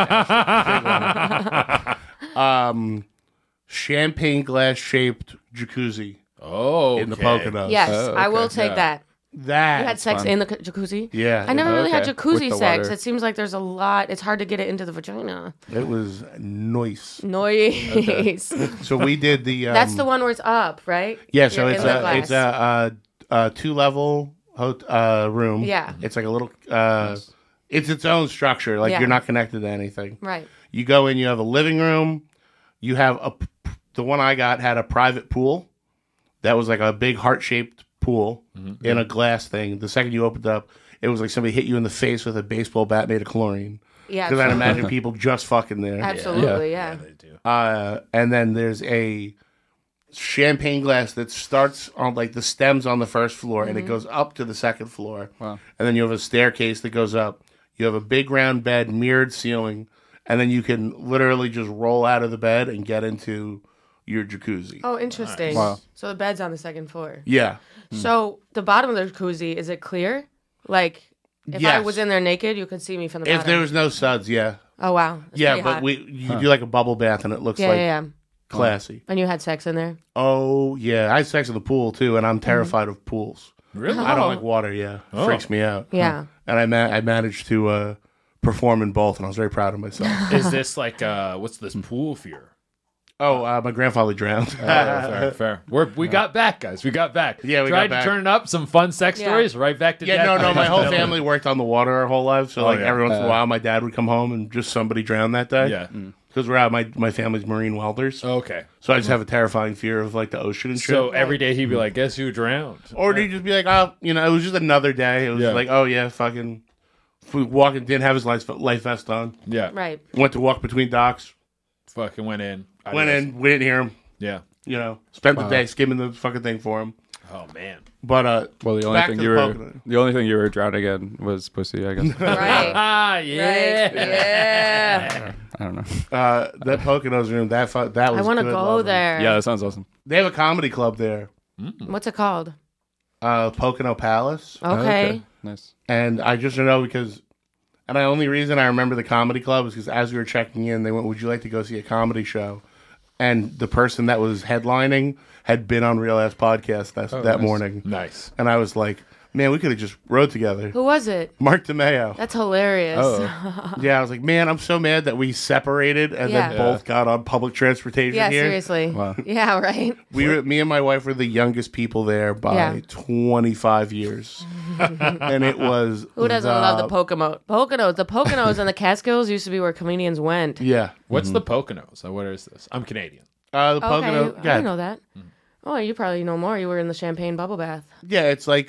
Champagne glass shaped jacuzzi Oh, in the Poconos. Yes, Oh, I will okay. take Yeah. that. That You had sex fun. in the jacuzzi? Yeah. I never really had Okay. jacuzzi With the sex. water. It seems like there's a lot. It's hard to get it into the vagina. It was nice. Noise. So we did the. That's the one where it's up, right? Yeah, so You're it's in the a glass. a 2-level room. Yeah. It's like a little. It's its own structure. Like Yeah. you're not connected to anything. Right. You go in. You have a living room. You have the one I got had a private pool. That was like a big heart shaped pool in a glass thing. The second you opened up, it was like somebody hit you in the face with a baseball bat made of chlorine. Yeah. Because I'd imagine people just fucking there. Absolutely, yeah. And then there's a champagne glass that starts on like the stems on the first floor and it goes up to the second floor. Wow. And then you have a staircase that goes up. You have a big round bed, mirrored ceiling, and then you can literally just roll out of the bed and get into your jacuzzi. Oh, interesting. Wow. So the bed's on the second floor. Yeah. So the bottom of the jacuzzi, is it clear? Like, if I Yes. was in there naked, you could see me from the If bottom. there was no suds, yeah. Oh, wow. That's Yeah, pretty but hot. you do like a bubble bath and it looks Yeah, like yeah, yeah. classy. And you had sex in there? Oh, yeah. I had sex in the pool too, and I'm terrified of pools. Really? I don't like water, yeah. Oh. Freaks me out. Yeah. And I managed to perform in both, and I was very proud of myself. Is this like what's this pool fear? Oh, my grandfather drowned. Fair. We got back, guys. We got back. Yeah, we tried got back. to turn it up. Some fun sex Yeah. stories. Right back to Yeah, death. no. My whole family worked on the water our whole life, so like yeah. every once in a while, my dad would come home and just somebody drowned that day. Yeah. because we're out. My family's marine welders, Okay. so I just have a terrifying fear of like the ocean and shit. So every day he'd be like, "Guess who drowned?" Or do you just be like, oh, it was just another day. It was Yeah. like, oh yeah, fucking. Walking didn't have his life vest on. Yeah. Right. Went to walk between docks. Fucking went in. Went in. We didn't hear him. Yeah. You know, spent the day skimming the fucking thing for him. Oh man. But Well, the only thing you were drowning in was pussy, I guess. Right. Ah, yeah. Right. Yeah. I don't know. that Poconos room, that was I want to good, go lovely. there. Yeah, that sounds awesome. They have a comedy club there, What's it called? Pocono Palace. Okay. Nice. And I just know because, and the only reason I remember the comedy club is because as we were checking in, they went, "Would you like to go see a comedy show?" And the person that was headlining had been on Real Ass Podcast that nice. morning. Nice. And I was like, man, we could have just rode together. Who was it? Mark DeMeo. That's hilarious. Oh. Yeah, I was like, man, I'm so mad that we separated and Yeah. then both got on public transportation Yeah, here. seriously. Wow. Yeah, right. Me and my wife were the youngest people there by Yeah. 25 years. And it was Who doesn't love the Poconos? The Poconos and the Catskills used to be where comedians went. Yeah. What's the Poconos? What is this? I'm Canadian. The Pocono. Okay, I didn't know that. Oh, you probably know more. You were in the Champagne bubble bath. Yeah, it's like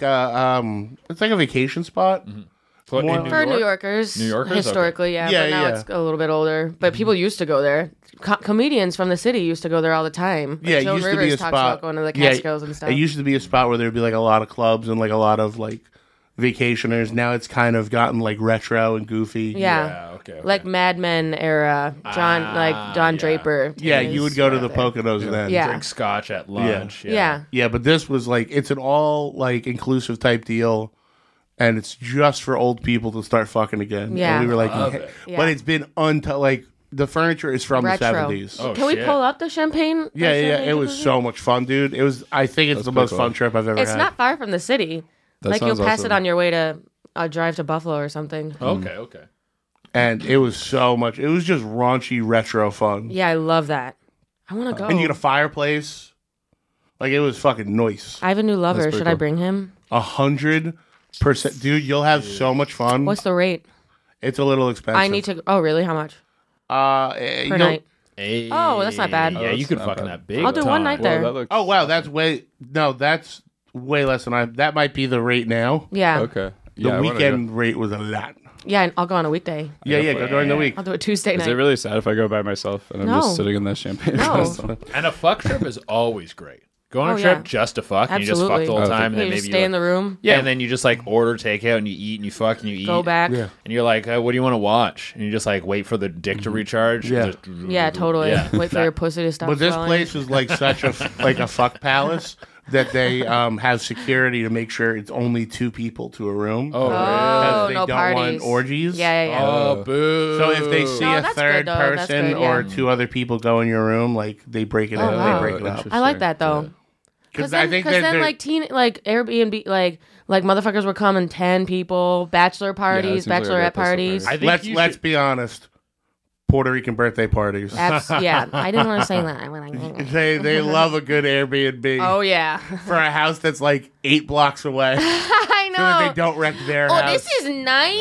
a vacation spot. What, in More- New For York? New Yorkers. New Yorkers? Historically, yeah. Yeah, But now yeah. it's a little bit older. But people used to go there. Comedians from the city used to go there all the time. Like Yeah, it Joan used to Rivers be a talks spot. about going to the Catskills and stuff. It used to be a spot where there'd be like a lot of clubs and like a lot of like vacationers. Now it's kind of gotten like retro and goofy. Yeah. Okay. Like Mad Men era. Don yeah. Draper. Yeah, you would go to the there. Poconos then. Yeah. Drink scotch at lunch. Yeah. Yeah, but this was like it's an all like inclusive type deal, and it's just for old people to start fucking again. Yeah. And we were like, Love it. Yeah. but it's been like the furniture is from Retro. the 70s. Oh, Can we shit. pull up the Champagne? Yeah, the yeah, Champagne it was jacuzzi? so much fun, dude. It was. I think it's That's the pretty most cool. fun trip I've ever It's had. not far from the city. That Like you'll sounds pass awesome. it on your way to a drive to Buffalo or something. Okay. And it was so much. It was just raunchy retro fun. Yeah, I love that. I want to go. And you get a fireplace. Like it was fucking nice. I have a new lover. That's pretty Should I cool. bring him? 100%, dude. You'll have so much fun. What's the rate? It's a little expensive. I need to. Oh, really? How much per you'll- night? Hey. Oh, that's not bad. Yeah, you that's could not fucking bad. that big. I'll do one time. night Well, there. that looks... Oh wow, that's way less than that might be the rate now. Yeah. Okay. The Yeah, I wanna weekend rate was a lot. Yeah, and I'll go on a weekday. Yeah, go during the week. I'll do it Tuesday go. night. Is it really sad if I go by myself and I'm No. just sitting in the champagne? No. And a fuck trip is always great. Go on a Oh, trip yeah. just to fuck, and you just fuck Absolutely. the whole Oh, time, and You then just maybe stay you in the room. yeah, and then you just like order takeout, and you eat, and you fuck, and you eat. Go back. Yeah. and you're like, what do you want to watch? And you just like wait for the dick to recharge. Yeah. Just- Yeah, totally. Yeah. Wait for your pussy to stop. But this swelling. place is like such a fuck palace that they have security to make sure it's only 2 people to a room. Oh, Oh, because they no don't parties. want orgies. Yeah, yeah, yeah. Oh, boo. So if they see No, a that's third good, though. That's person good, yeah. or 2 other people go in your room, like they break it Oh, up. wow. They break it up. I like that though. Because then, I think 'cause that then they're- like Airbnb like motherfuckers would come in 10 people, bachelor parties, seems like a bachelorette great place to parties. party. I think let's be honest. Puerto Rican birthday parties. Yeah, I didn't want to say that. They love a good Airbnb Oh yeah, for a house that's like 8 blocks away, I know. so that they don't wreck their Oh, house. this is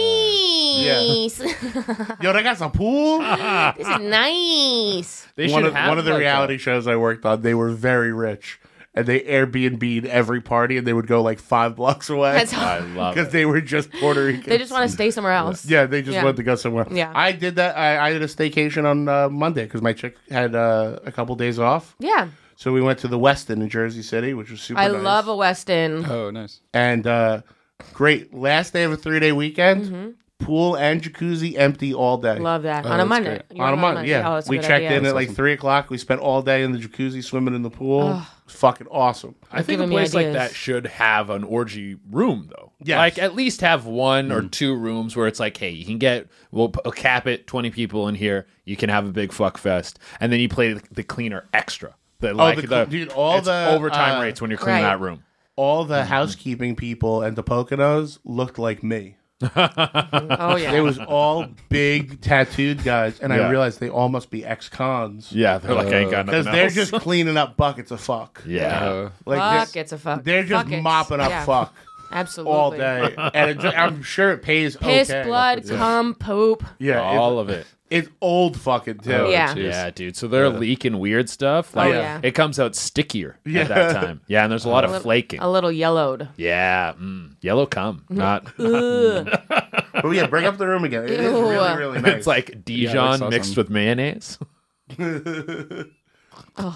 nice. Yo, they got some pool. This is nice. They one should of have the like reality shows I worked on, they were very rich, and they Airbnb'd every party, and they would go like 5 blocks away That's I love because it. they were just Puerto Rican. They just want to stay somewhere else. Yeah, they just Yeah. wanted to go somewhere. Yeah. I did that. I did a staycation on Monday because my chick had a couple days off. Yeah. So we went to the Westin in Jersey City, which was super I nice. love a Westin. Oh, nice. And great. Last day of a 3-day weekend, Mm-hmm. pool and jacuzzi empty all day. Love that. Oh, on a that's Monday. great. You went On a Monday, yeah. Oh, that's a We good checked idea. in at like awesome. 3 o'clock. We spent all day in the jacuzzi, swimming in the pool. It was fucking awesome. I think a giving me place like ideas. that should have an orgy room, though. Yes. Like, at least have 1 or 2 rooms where it's like, hey, you can get, we'll cap it, 20 people in here. You can have a big fuck fest. And then you play the cleaner extra. Dude, all it's the overtime rates when you're cleaning Right. that room. all the housekeeping people and the Poconos looked like me. Oh yeah. It was all big tattooed guys, and I Yeah. realized they all must be ex-cons. Yeah, they're like, I ain't got Because nothing they're else. just cleaning up buckets of fuck. Yeah. Like fuck, they're, it's a fuck. they're just Fuck it. mopping up Yeah. fuck Absolutely. all day, and I'm sure it pays. Piss, okay. blood, cum, poop. Yeah, all of it. It's old fucking too. Oh, Yeah. jeez. Yeah, dude. So they're leaking weird stuff. Like, yeah. it comes out stickier Yeah. at that time. Yeah, and there's a lot A of little- flaking. A little yellowed. Yeah, yellow cum. Not. Ugh. But yeah, bring up the room again. It is Ew. really, really nice. It's like Dijon looks mixed awesome. with mayonnaise.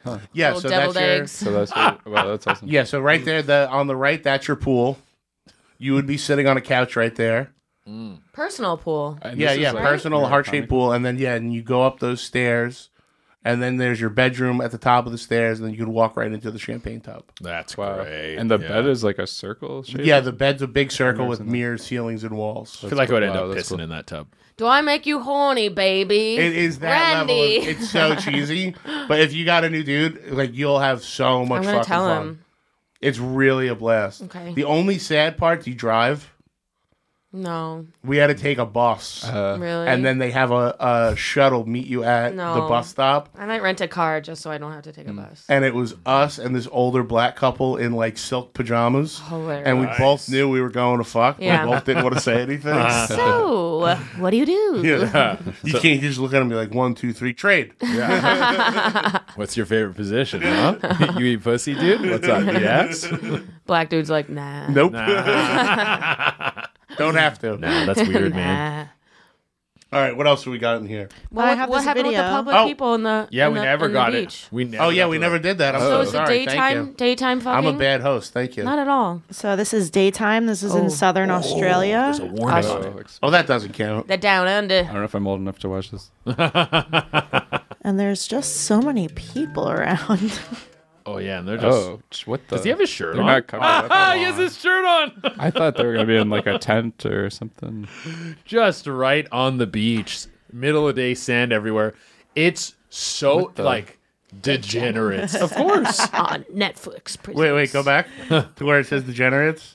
Yeah, Little so deviled that's your, eggs. So that's wow, that's awesome. yeah. So right there, on the right, that's your pool. You would be sitting on a couch right there. Personal pool. And Yeah, this is, yeah, like, personal more heart-shaped iconic. pool, and then and you go up those stairs, and then there's your bedroom at the top of the stairs, and then you can walk right into the champagne tub. That's Wow. great. And the bed is like a circle shape. Yeah, the bed's a big circle with in there. mirrors, ceilings, and walls. I feel like I would end Wow, up that's pissing cool. in that tub. Do I make you horny, baby? It is that Randy. level. It's so cheesy, but if you got a new dude, like you'll have so much I'm gonna fucking tell fun. him. It's really a blast. Okay. The only sad part, do you drive? No. We had to take a bus. Really? And then they have a shuttle meet you at No. the bus stop. I might rent a car just so I don't have to take a bus. And it was us and this older black couple in like silk pajamas. Hilarious. And we both knew we were going to fuck. Yeah. We both didn't want to say anything. So, what do you do? Yeah. You can't just look at them and be like, 1, 2, 3, trade. What's your favorite position, huh? You eat pussy, dude? What's up? Yes? Black dude's like, nah. Nope. Don't have to. Nah, that's weird, man. Nah. All right, what else do we got in here? Well, I have what this happened with the video. public Oh. people in the Yeah, in we the, never in the got beach? it. We never Oh, yeah, got we to never it. did that. I'm So so is it sorry. daytime Thank you. fucking? I'm a bad host. Thank you. Not at all. So this is daytime. This is Oh. in southern Australia. There's a warning on it. Oh, that doesn't count. The down under. I don't know if I'm old enough to watch this. And there's just so many people around. Oh, yeah, and they're just... What the? Does he have his shirt They're on? not covered up at He all. has his shirt on! I thought they were gonna be in like a tent or something. Just right on the beach. Middle of the day, sand everywhere. It's so, What the- like, degenerate. Of course. On Netflix. Wait, go back to where it says degenerates.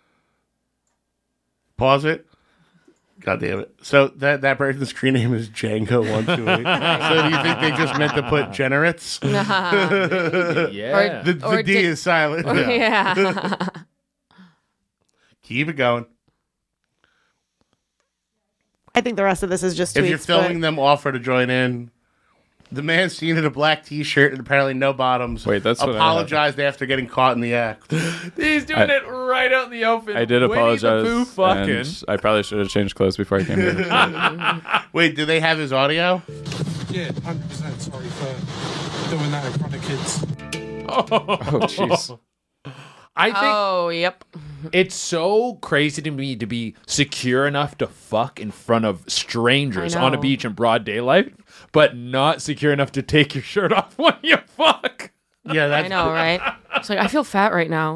Pause it. God damn it. So that person's screen name is Django128. So do you think they just meant to put generates? Yeah. The D is silent. Yeah. Keep it going. I think the rest of this is just tweets. If you're filming them, offer to join in. The man seen in a black T-shirt and apparently no bottoms. Wait, that's what I apologized after getting caught in the act. He's doing it right out in the open. I did Winnie apologize. the Pooh fucking. And I probably should have changed clothes before I came here. Wait, do they have his audio? Yeah, 100% sorry for doing that in front of kids. Oh, jeez. I think Oh, yep. it's so crazy to me to be secure enough to fuck in front of strangers I know. on a beach in broad daylight, but not secure enough to take your shirt off when you fuck. Yeah, that's I know, right? It's like, I feel fat right now.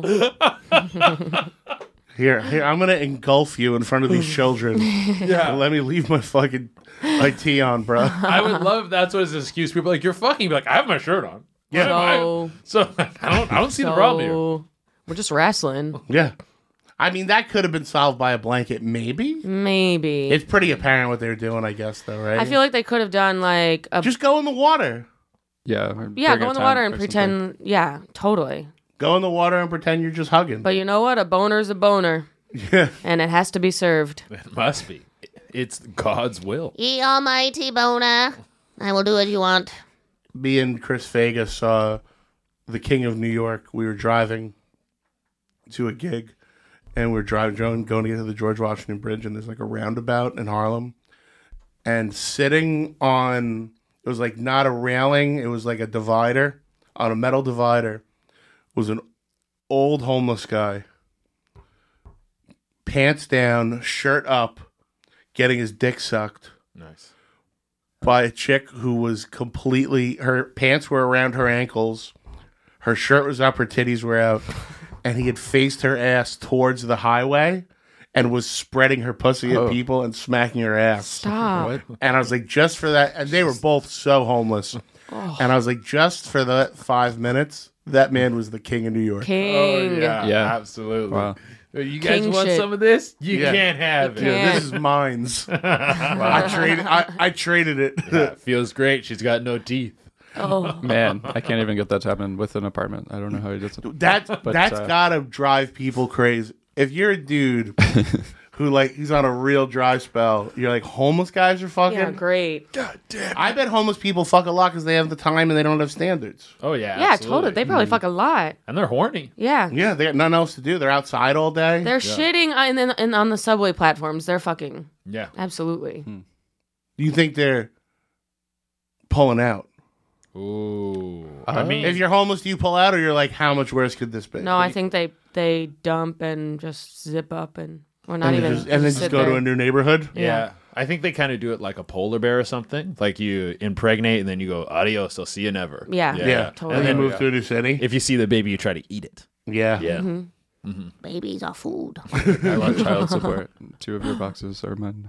Here, I'm gonna engulf you in front of these children. Yeah. Let me leave my fucking IT on, bro. I would love if that's what his excuse. People are like, you're fucking. You'd be like, I have my shirt on. Yeah. So, I don't see the problem here. so we're just wrestling. Yeah. I mean, that could have been solved by a blanket, maybe. Maybe. It's pretty apparent what they're doing, I guess, though, right? I feel like they could have done like a Just go in the water. Yeah. yeah, go in the water and pretend. Yeah, totally. Go in the water and pretend you're just hugging. But you know what? A boner's a boner, Yeah. and it has to be served. It must be. It's God's will. Ye almighty boner. I will do what you want. Me and Chris Vega saw The King of New York. We were driving to a gig, and we were going to get to the George Washington Bridge, and there's like a roundabout in Harlem. And sitting on, it was like not a railing, it was like a divider, on a metal divider, was an old homeless guy. Pants down, shirt up, getting his dick sucked. Nice. By a chick who was completely, her pants were around her ankles, her shirt was up, her titties were out, and he had faced her ass towards the highway and was spreading her pussy at people and smacking her ass. Stop. And I was like, just for that, and they were both so homeless. And I was like, just for that 5 minutes, that man was the king of New York. King. Yeah. Absolutely. Wow. You guys King want shit. some of this? You Yeah. can't have You it. can't. This is mine's. I traded it. Yeah, feels great. She's got no teeth. Oh, Man, I can't even get that to happen with an apartment. I don't know how he does it. That's But, gotta drive people crazy. If you're a dude who like he's on a real dry spell, you're like homeless guys are fucking. yeah, great. I bet homeless people fuck a lot because they have the time and they don't have standards. Oh, yeah. Yeah, absolutely. totally. They probably fuck a lot. And they're horny. Yeah. Yeah, they got nothing else to do. They're outside all day. They're shitting on the subway platforms. They're fucking. Yeah. Absolutely. Do you think they're pulling out? Ooh. I mean, If you're homeless, do you pull out, or you're like, how much worse could this be? No, I think they dump and just zip up and or not and even then just sit go to there. a new neighborhood. Yeah. I think they kind of do it like a polar bear or something. Like you impregnate and then you go, adios, I'll see you never. Yeah. Yeah. Totally. And then move to a new city. If you see the baby, you try to eat it. Yeah. Yeah. Babies are food. I want child support. 2 of your boxes are mine.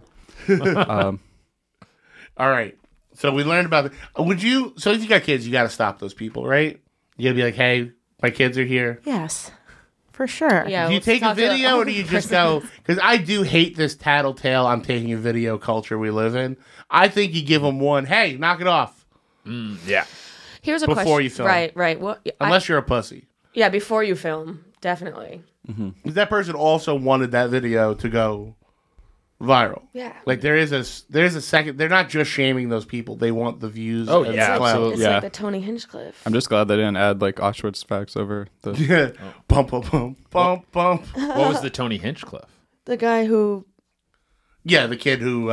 All right. So we learned about it. So if you got kids, you got to stop those people, right? You got to be like, hey, my kids are here. Yes, for sure. Yeah. Do you let's take a talk to the video or do you older just person. go? Because I do hate this tattletale I'm taking a video culture we live in. I think you give them one, hey, knock it off. Yeah. Here's a Before question. you film. Right. Well, Unless you're a pussy. yeah, before you film, definitely. That person also wanted that video to go viral. Yeah. Like there's a second. They're not just shaming those people. They want the views. Oh, and yeah, the clout. absolutely. It's Yeah. like the Tony Hinchcliffe. I'm just glad they didn't add like Auschwitz facts over the. Yeah. Bump, bump, bump, bump, bump. What was the Tony Hinchcliffe? The guy who Yeah, the kid who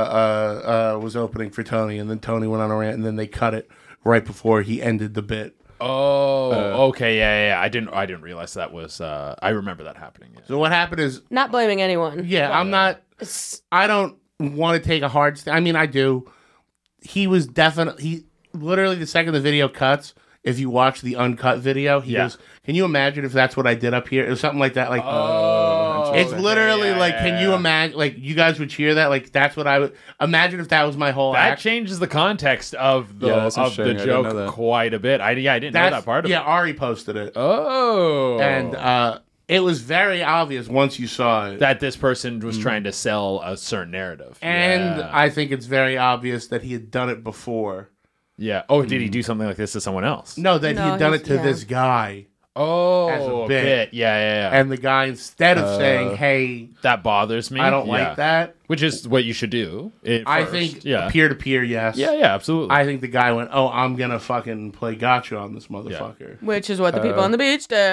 was opening for Tony, and then Tony went on a rant, and then they cut it right before he ended the bit. Oh, okay, yeah. I didn't realize that was. I remember that happening. Yeah. So what happened is, not blaming anyone. yeah, I'm not. I don't want to take a hard stand. I mean, I do. He was definitely. He literally the second the video cuts. If you watch the uncut video, he goes, "Can you imagine if that's what I did up here?" It was something like that. Like, it's literally like, "Can you imagine?" Like, you guys would cheer that. Like, that's what I would imagine if that was my whole That act. changes the context of the that's of the interesting. I didn't know joke that. quite a bit. I didn't know that part of yeah, it. Ari posted it. Oh, And it was very obvious once you saw it. that this person was trying to sell a certain narrative. And yeah. I think it's very obvious that he had done it before. Yeah. Oh, did he do something like this to someone else? No, that he No, had done he's- it to yeah. this guy. Oh, As a a bit. bit. Yeah. And the guy, instead of saying, hey, that bothers me. I don't Yeah. like that, Which is what you should do. I first. think Yeah. peer-to-peer, yes. Yeah, absolutely. I think the guy went, oh, I'm going to fucking play gotcha on this motherfucker. Which is what the people on the beach did.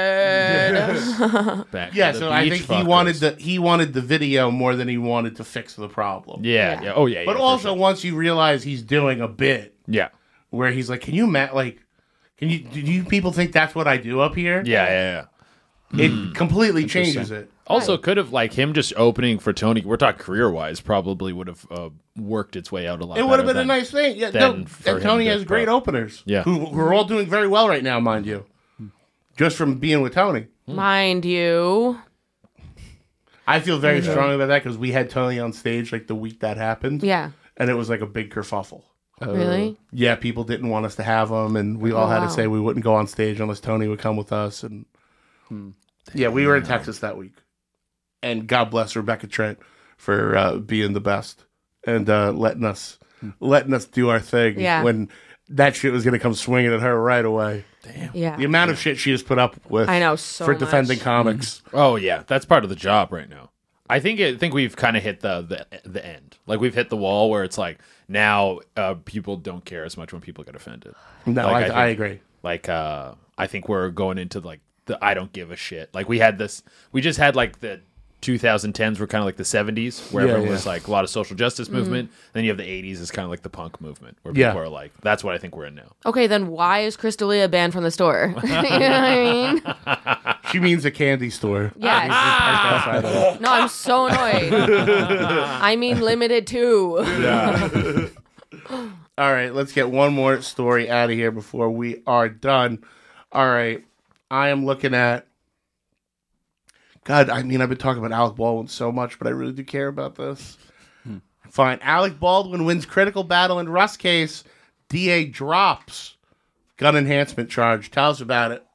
Back to Yeah, the so I beach think he wanted the video more than he wanted to fix the problem. Yeah. Oh, yeah. But for also, sure. once you realize he's doing a bit Yeah. where he's like, do you people think that's what I do up here? Yeah. It completely changes it. Also, could have like him just opening for Tony. We're talking career-wise, probably would have worked its way out a lot. It would have better been a than- nice thing. Yeah, than no, for and him Tony to has great pro. openers. Yeah. who are all doing very well right now, mind you. Just from being with Tony, Mind you. I feel very strongly about that because we had Tony on stage like the week that happened. Yeah. and it was like a big kerfuffle. Really? Yeah, people didn't want us to have him, and we all had wow. to say we wouldn't go on stage unless Tony would come with us. And yeah, we were in Texas that week, and God bless Rebecca Trent for being the best and letting us do our thing Yeah. when that shit was going to come swinging at her right away. Damn. Yeah. The amount of shit she has put up with. I know, so for defending much. comics. Oh yeah, that's part of the job right now. I think we've kind of hit the end. Like we've hit the wall where it's like now people don't care as much when people get offended. No, Like, I agree. Like I think we're going into like the I don't give a shit. Like we just had like the 2010s were kind of like the 70s where everyone was like a lot of social justice movement. Then you have the 80s is kind of like the punk movement where people are like, that's what I think we're in now. Okay, then why is Crystalia banned from the store? You know what I mean? She means a candy store. Yes. No, I'm so annoyed. I mean limited too. All right, let's get one more story out of here before we are done. All right, I am looking at... God, I mean, I've been talking about Alec Baldwin so much, but I really do care about this. Fine. Alec Baldwin wins critical battle in Russ case. DA drops gun enhancement charge. Tell us about it.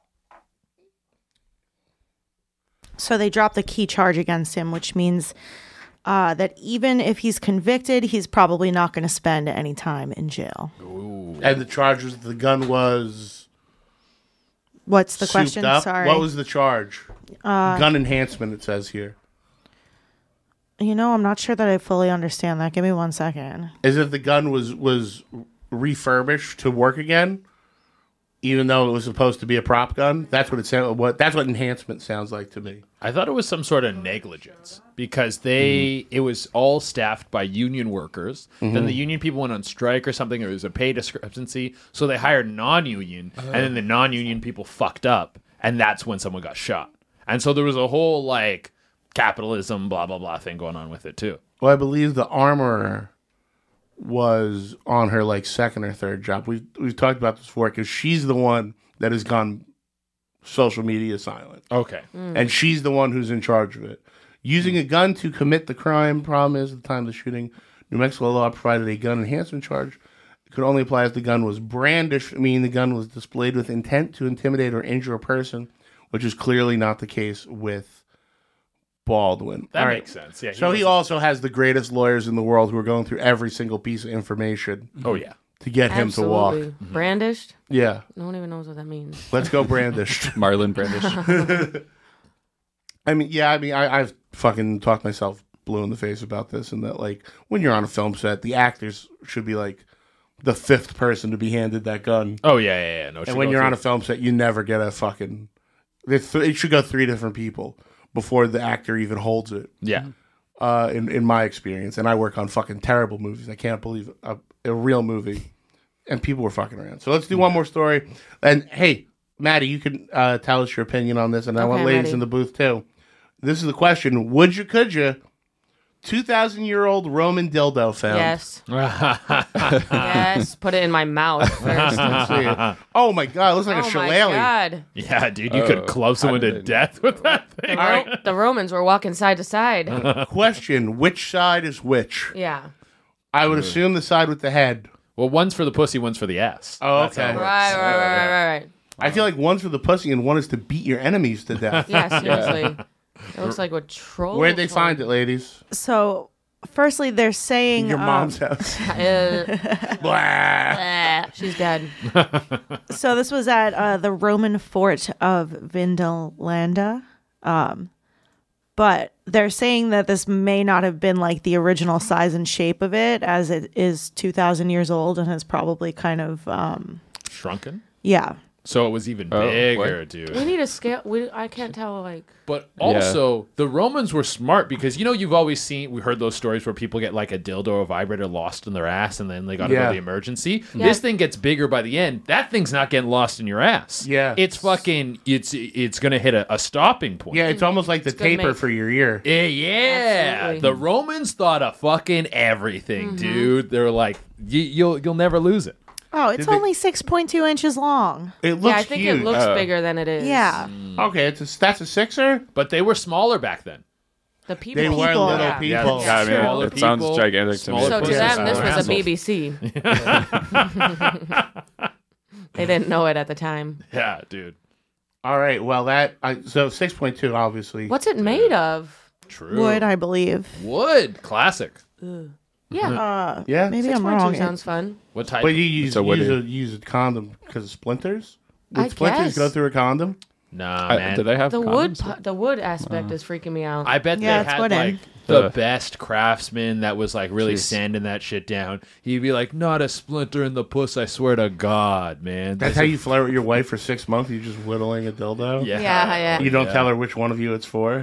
So they dropped the key charge against him, which means that even if he's convicted, he's probably not going to spend any time in jail. Ooh. And the charge was the gun was... What's the souped question? up? Sorry. What was the charge? Gun enhancement, it says here. You know, I'm not sure that I fully understand that. Give me 1 second. Is if the gun was refurbished to work again, even though it was supposed to be a prop gun. That's what it sound. That's what enhancement sounds like to me. I thought it was some sort of negligence because it was all staffed by union workers. Then the union people went on strike or something. It was a pay discrepancy, so they hired non-union, and then the non-union people fucked up, and that's when someone got shot. And so there was a whole like capitalism, blah blah blah thing going on with it too. Well, I believe the armorer was on her like second or third job. We've talked about this before because she's the one that has gone social media silent. Okay. And she's the one who's in charge of it. Using a gun to commit the crime. Problem is, at the time of the shooting, New Mexico law provided a gun enhancement charge. It could only apply if the gun was brandished, meaning the gun was displayed with intent to intimidate or injure a person, which is clearly not the case with Baldwin. That All makes sense. Yeah. So he also has the greatest lawyers in the world who are going through every single piece of information. Oh yeah. To get him to walk. Absolutely. Brandished? Yeah. No one even knows what that means. Let's go brandished. Marlon Brandish. I've fucking talked myself blue in the face about this, and that like when you're on a film set, the actors should be like the fifth person to be handed that gun. Oh yeah. No. And when you're on a film set, you never get a fucking. It should go 3 different people before the actor even holds it. Yeah. In my experience, and I work on fucking terrible movies. I can't believe a real movie, and people were fucking around. So let's do one more story. And hey, Maddie, you can tell us your opinion on this, and I want ladies Maddie. in the booth too. This is the question: would you, could you? 2,000-year-old Roman dildo found. Yes. Yes. Put it in my mouth first. Let's see it. Oh my god, it looks like a Oh my shillelagh. God. Yeah, dude, you could club someone to death with that thing. The Romans were walking side to side. Question: which side is which? Yeah. I would assume the side with the head. Well, one's for the pussy, one's for the ass. Oh, That's how okay. it works. Right. I feel like one's for the pussy and one is to beat your enemies to death. Yeah, seriously. It looks like what trolls. Where'd they find it, ladies? So, firstly, they're saying Your mom's house. Blah. She's dead. So this was at the Roman fort of Vindolanda. But they're saying that this may not have been like the original size and shape of it, as it is 2,000 years old and has probably kind of Shrunken? yeah. So it was even bigger, dude. We need a scale. I can't tell, like. But also, the Romans were smart because, you've always we heard those stories where people get like a dildo or a vibrator lost in their ass and then they got to go to the emergency. Yeah. This thing gets bigger by the end. That thing's not getting lost in your ass. Yeah. It's fucking, it's going to hit a stopping point. Yeah, it's almost like the good taper mate. for your ear. Yeah. Absolutely. The Romans thought of fucking everything, dude. They were like, you'll never lose it. Oh, it's only 6.2 inches long. It looks Yeah, I think huge. it looks bigger than it is. Yeah. Okay, that's a sixer? But they were smaller back then. The people. They were People. little Yeah. people. Yeah, I mean, Smaller it sounds people, gigantic to me. smaller So to pussies, them, this smaller was a assholes. BBC. They didn't know it at the time. Yeah, dude. All right, well, so 6.2, obviously. What's it made of? True. Wood, I believe. Wood. Classic. Yeah. Yeah? Maybe I'm 6.2 wrong. sounds fun. What type? But you use a woody. a condom because of splinters? Would I splinters guess. go through a condom? Nah, man. Do they have The condoms? wood aspect is freaking me out. I bet Yeah, they it's had wooden. like the best craftsman that was like really Jeez. sanding that shit down. He'd be like, "Not a splinter in the puss, I swear to God, man." That's how you flirt with your wife for 6 months? You're just whittling a dildo? Yeah. Yeah. You don't tell her which one of you it's for?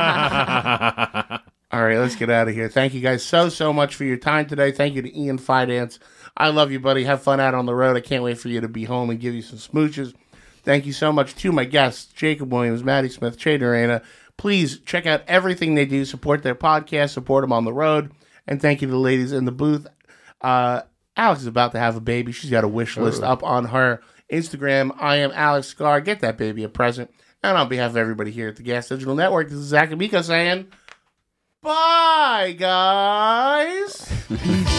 All right, let's get out of here. Thank you guys so much for your time today. Thank you to Ian Fidance. I love you, buddy. Have fun out on the road. I can't wait for you to be home and give you some smooches. Thank you so much to my guests, Jacob Williams, Maddie Smith, Che Durena. Please check out everything they do. Support their podcast. Support them on the road. And thank you to the ladies in the booth. Alex is about to have a baby. She's got a wish list up on her Instagram. I am Alex Scar. Get that baby a present. And on behalf of everybody here at the Gas Digital Network, this is Zach Amico saying, bye, guys.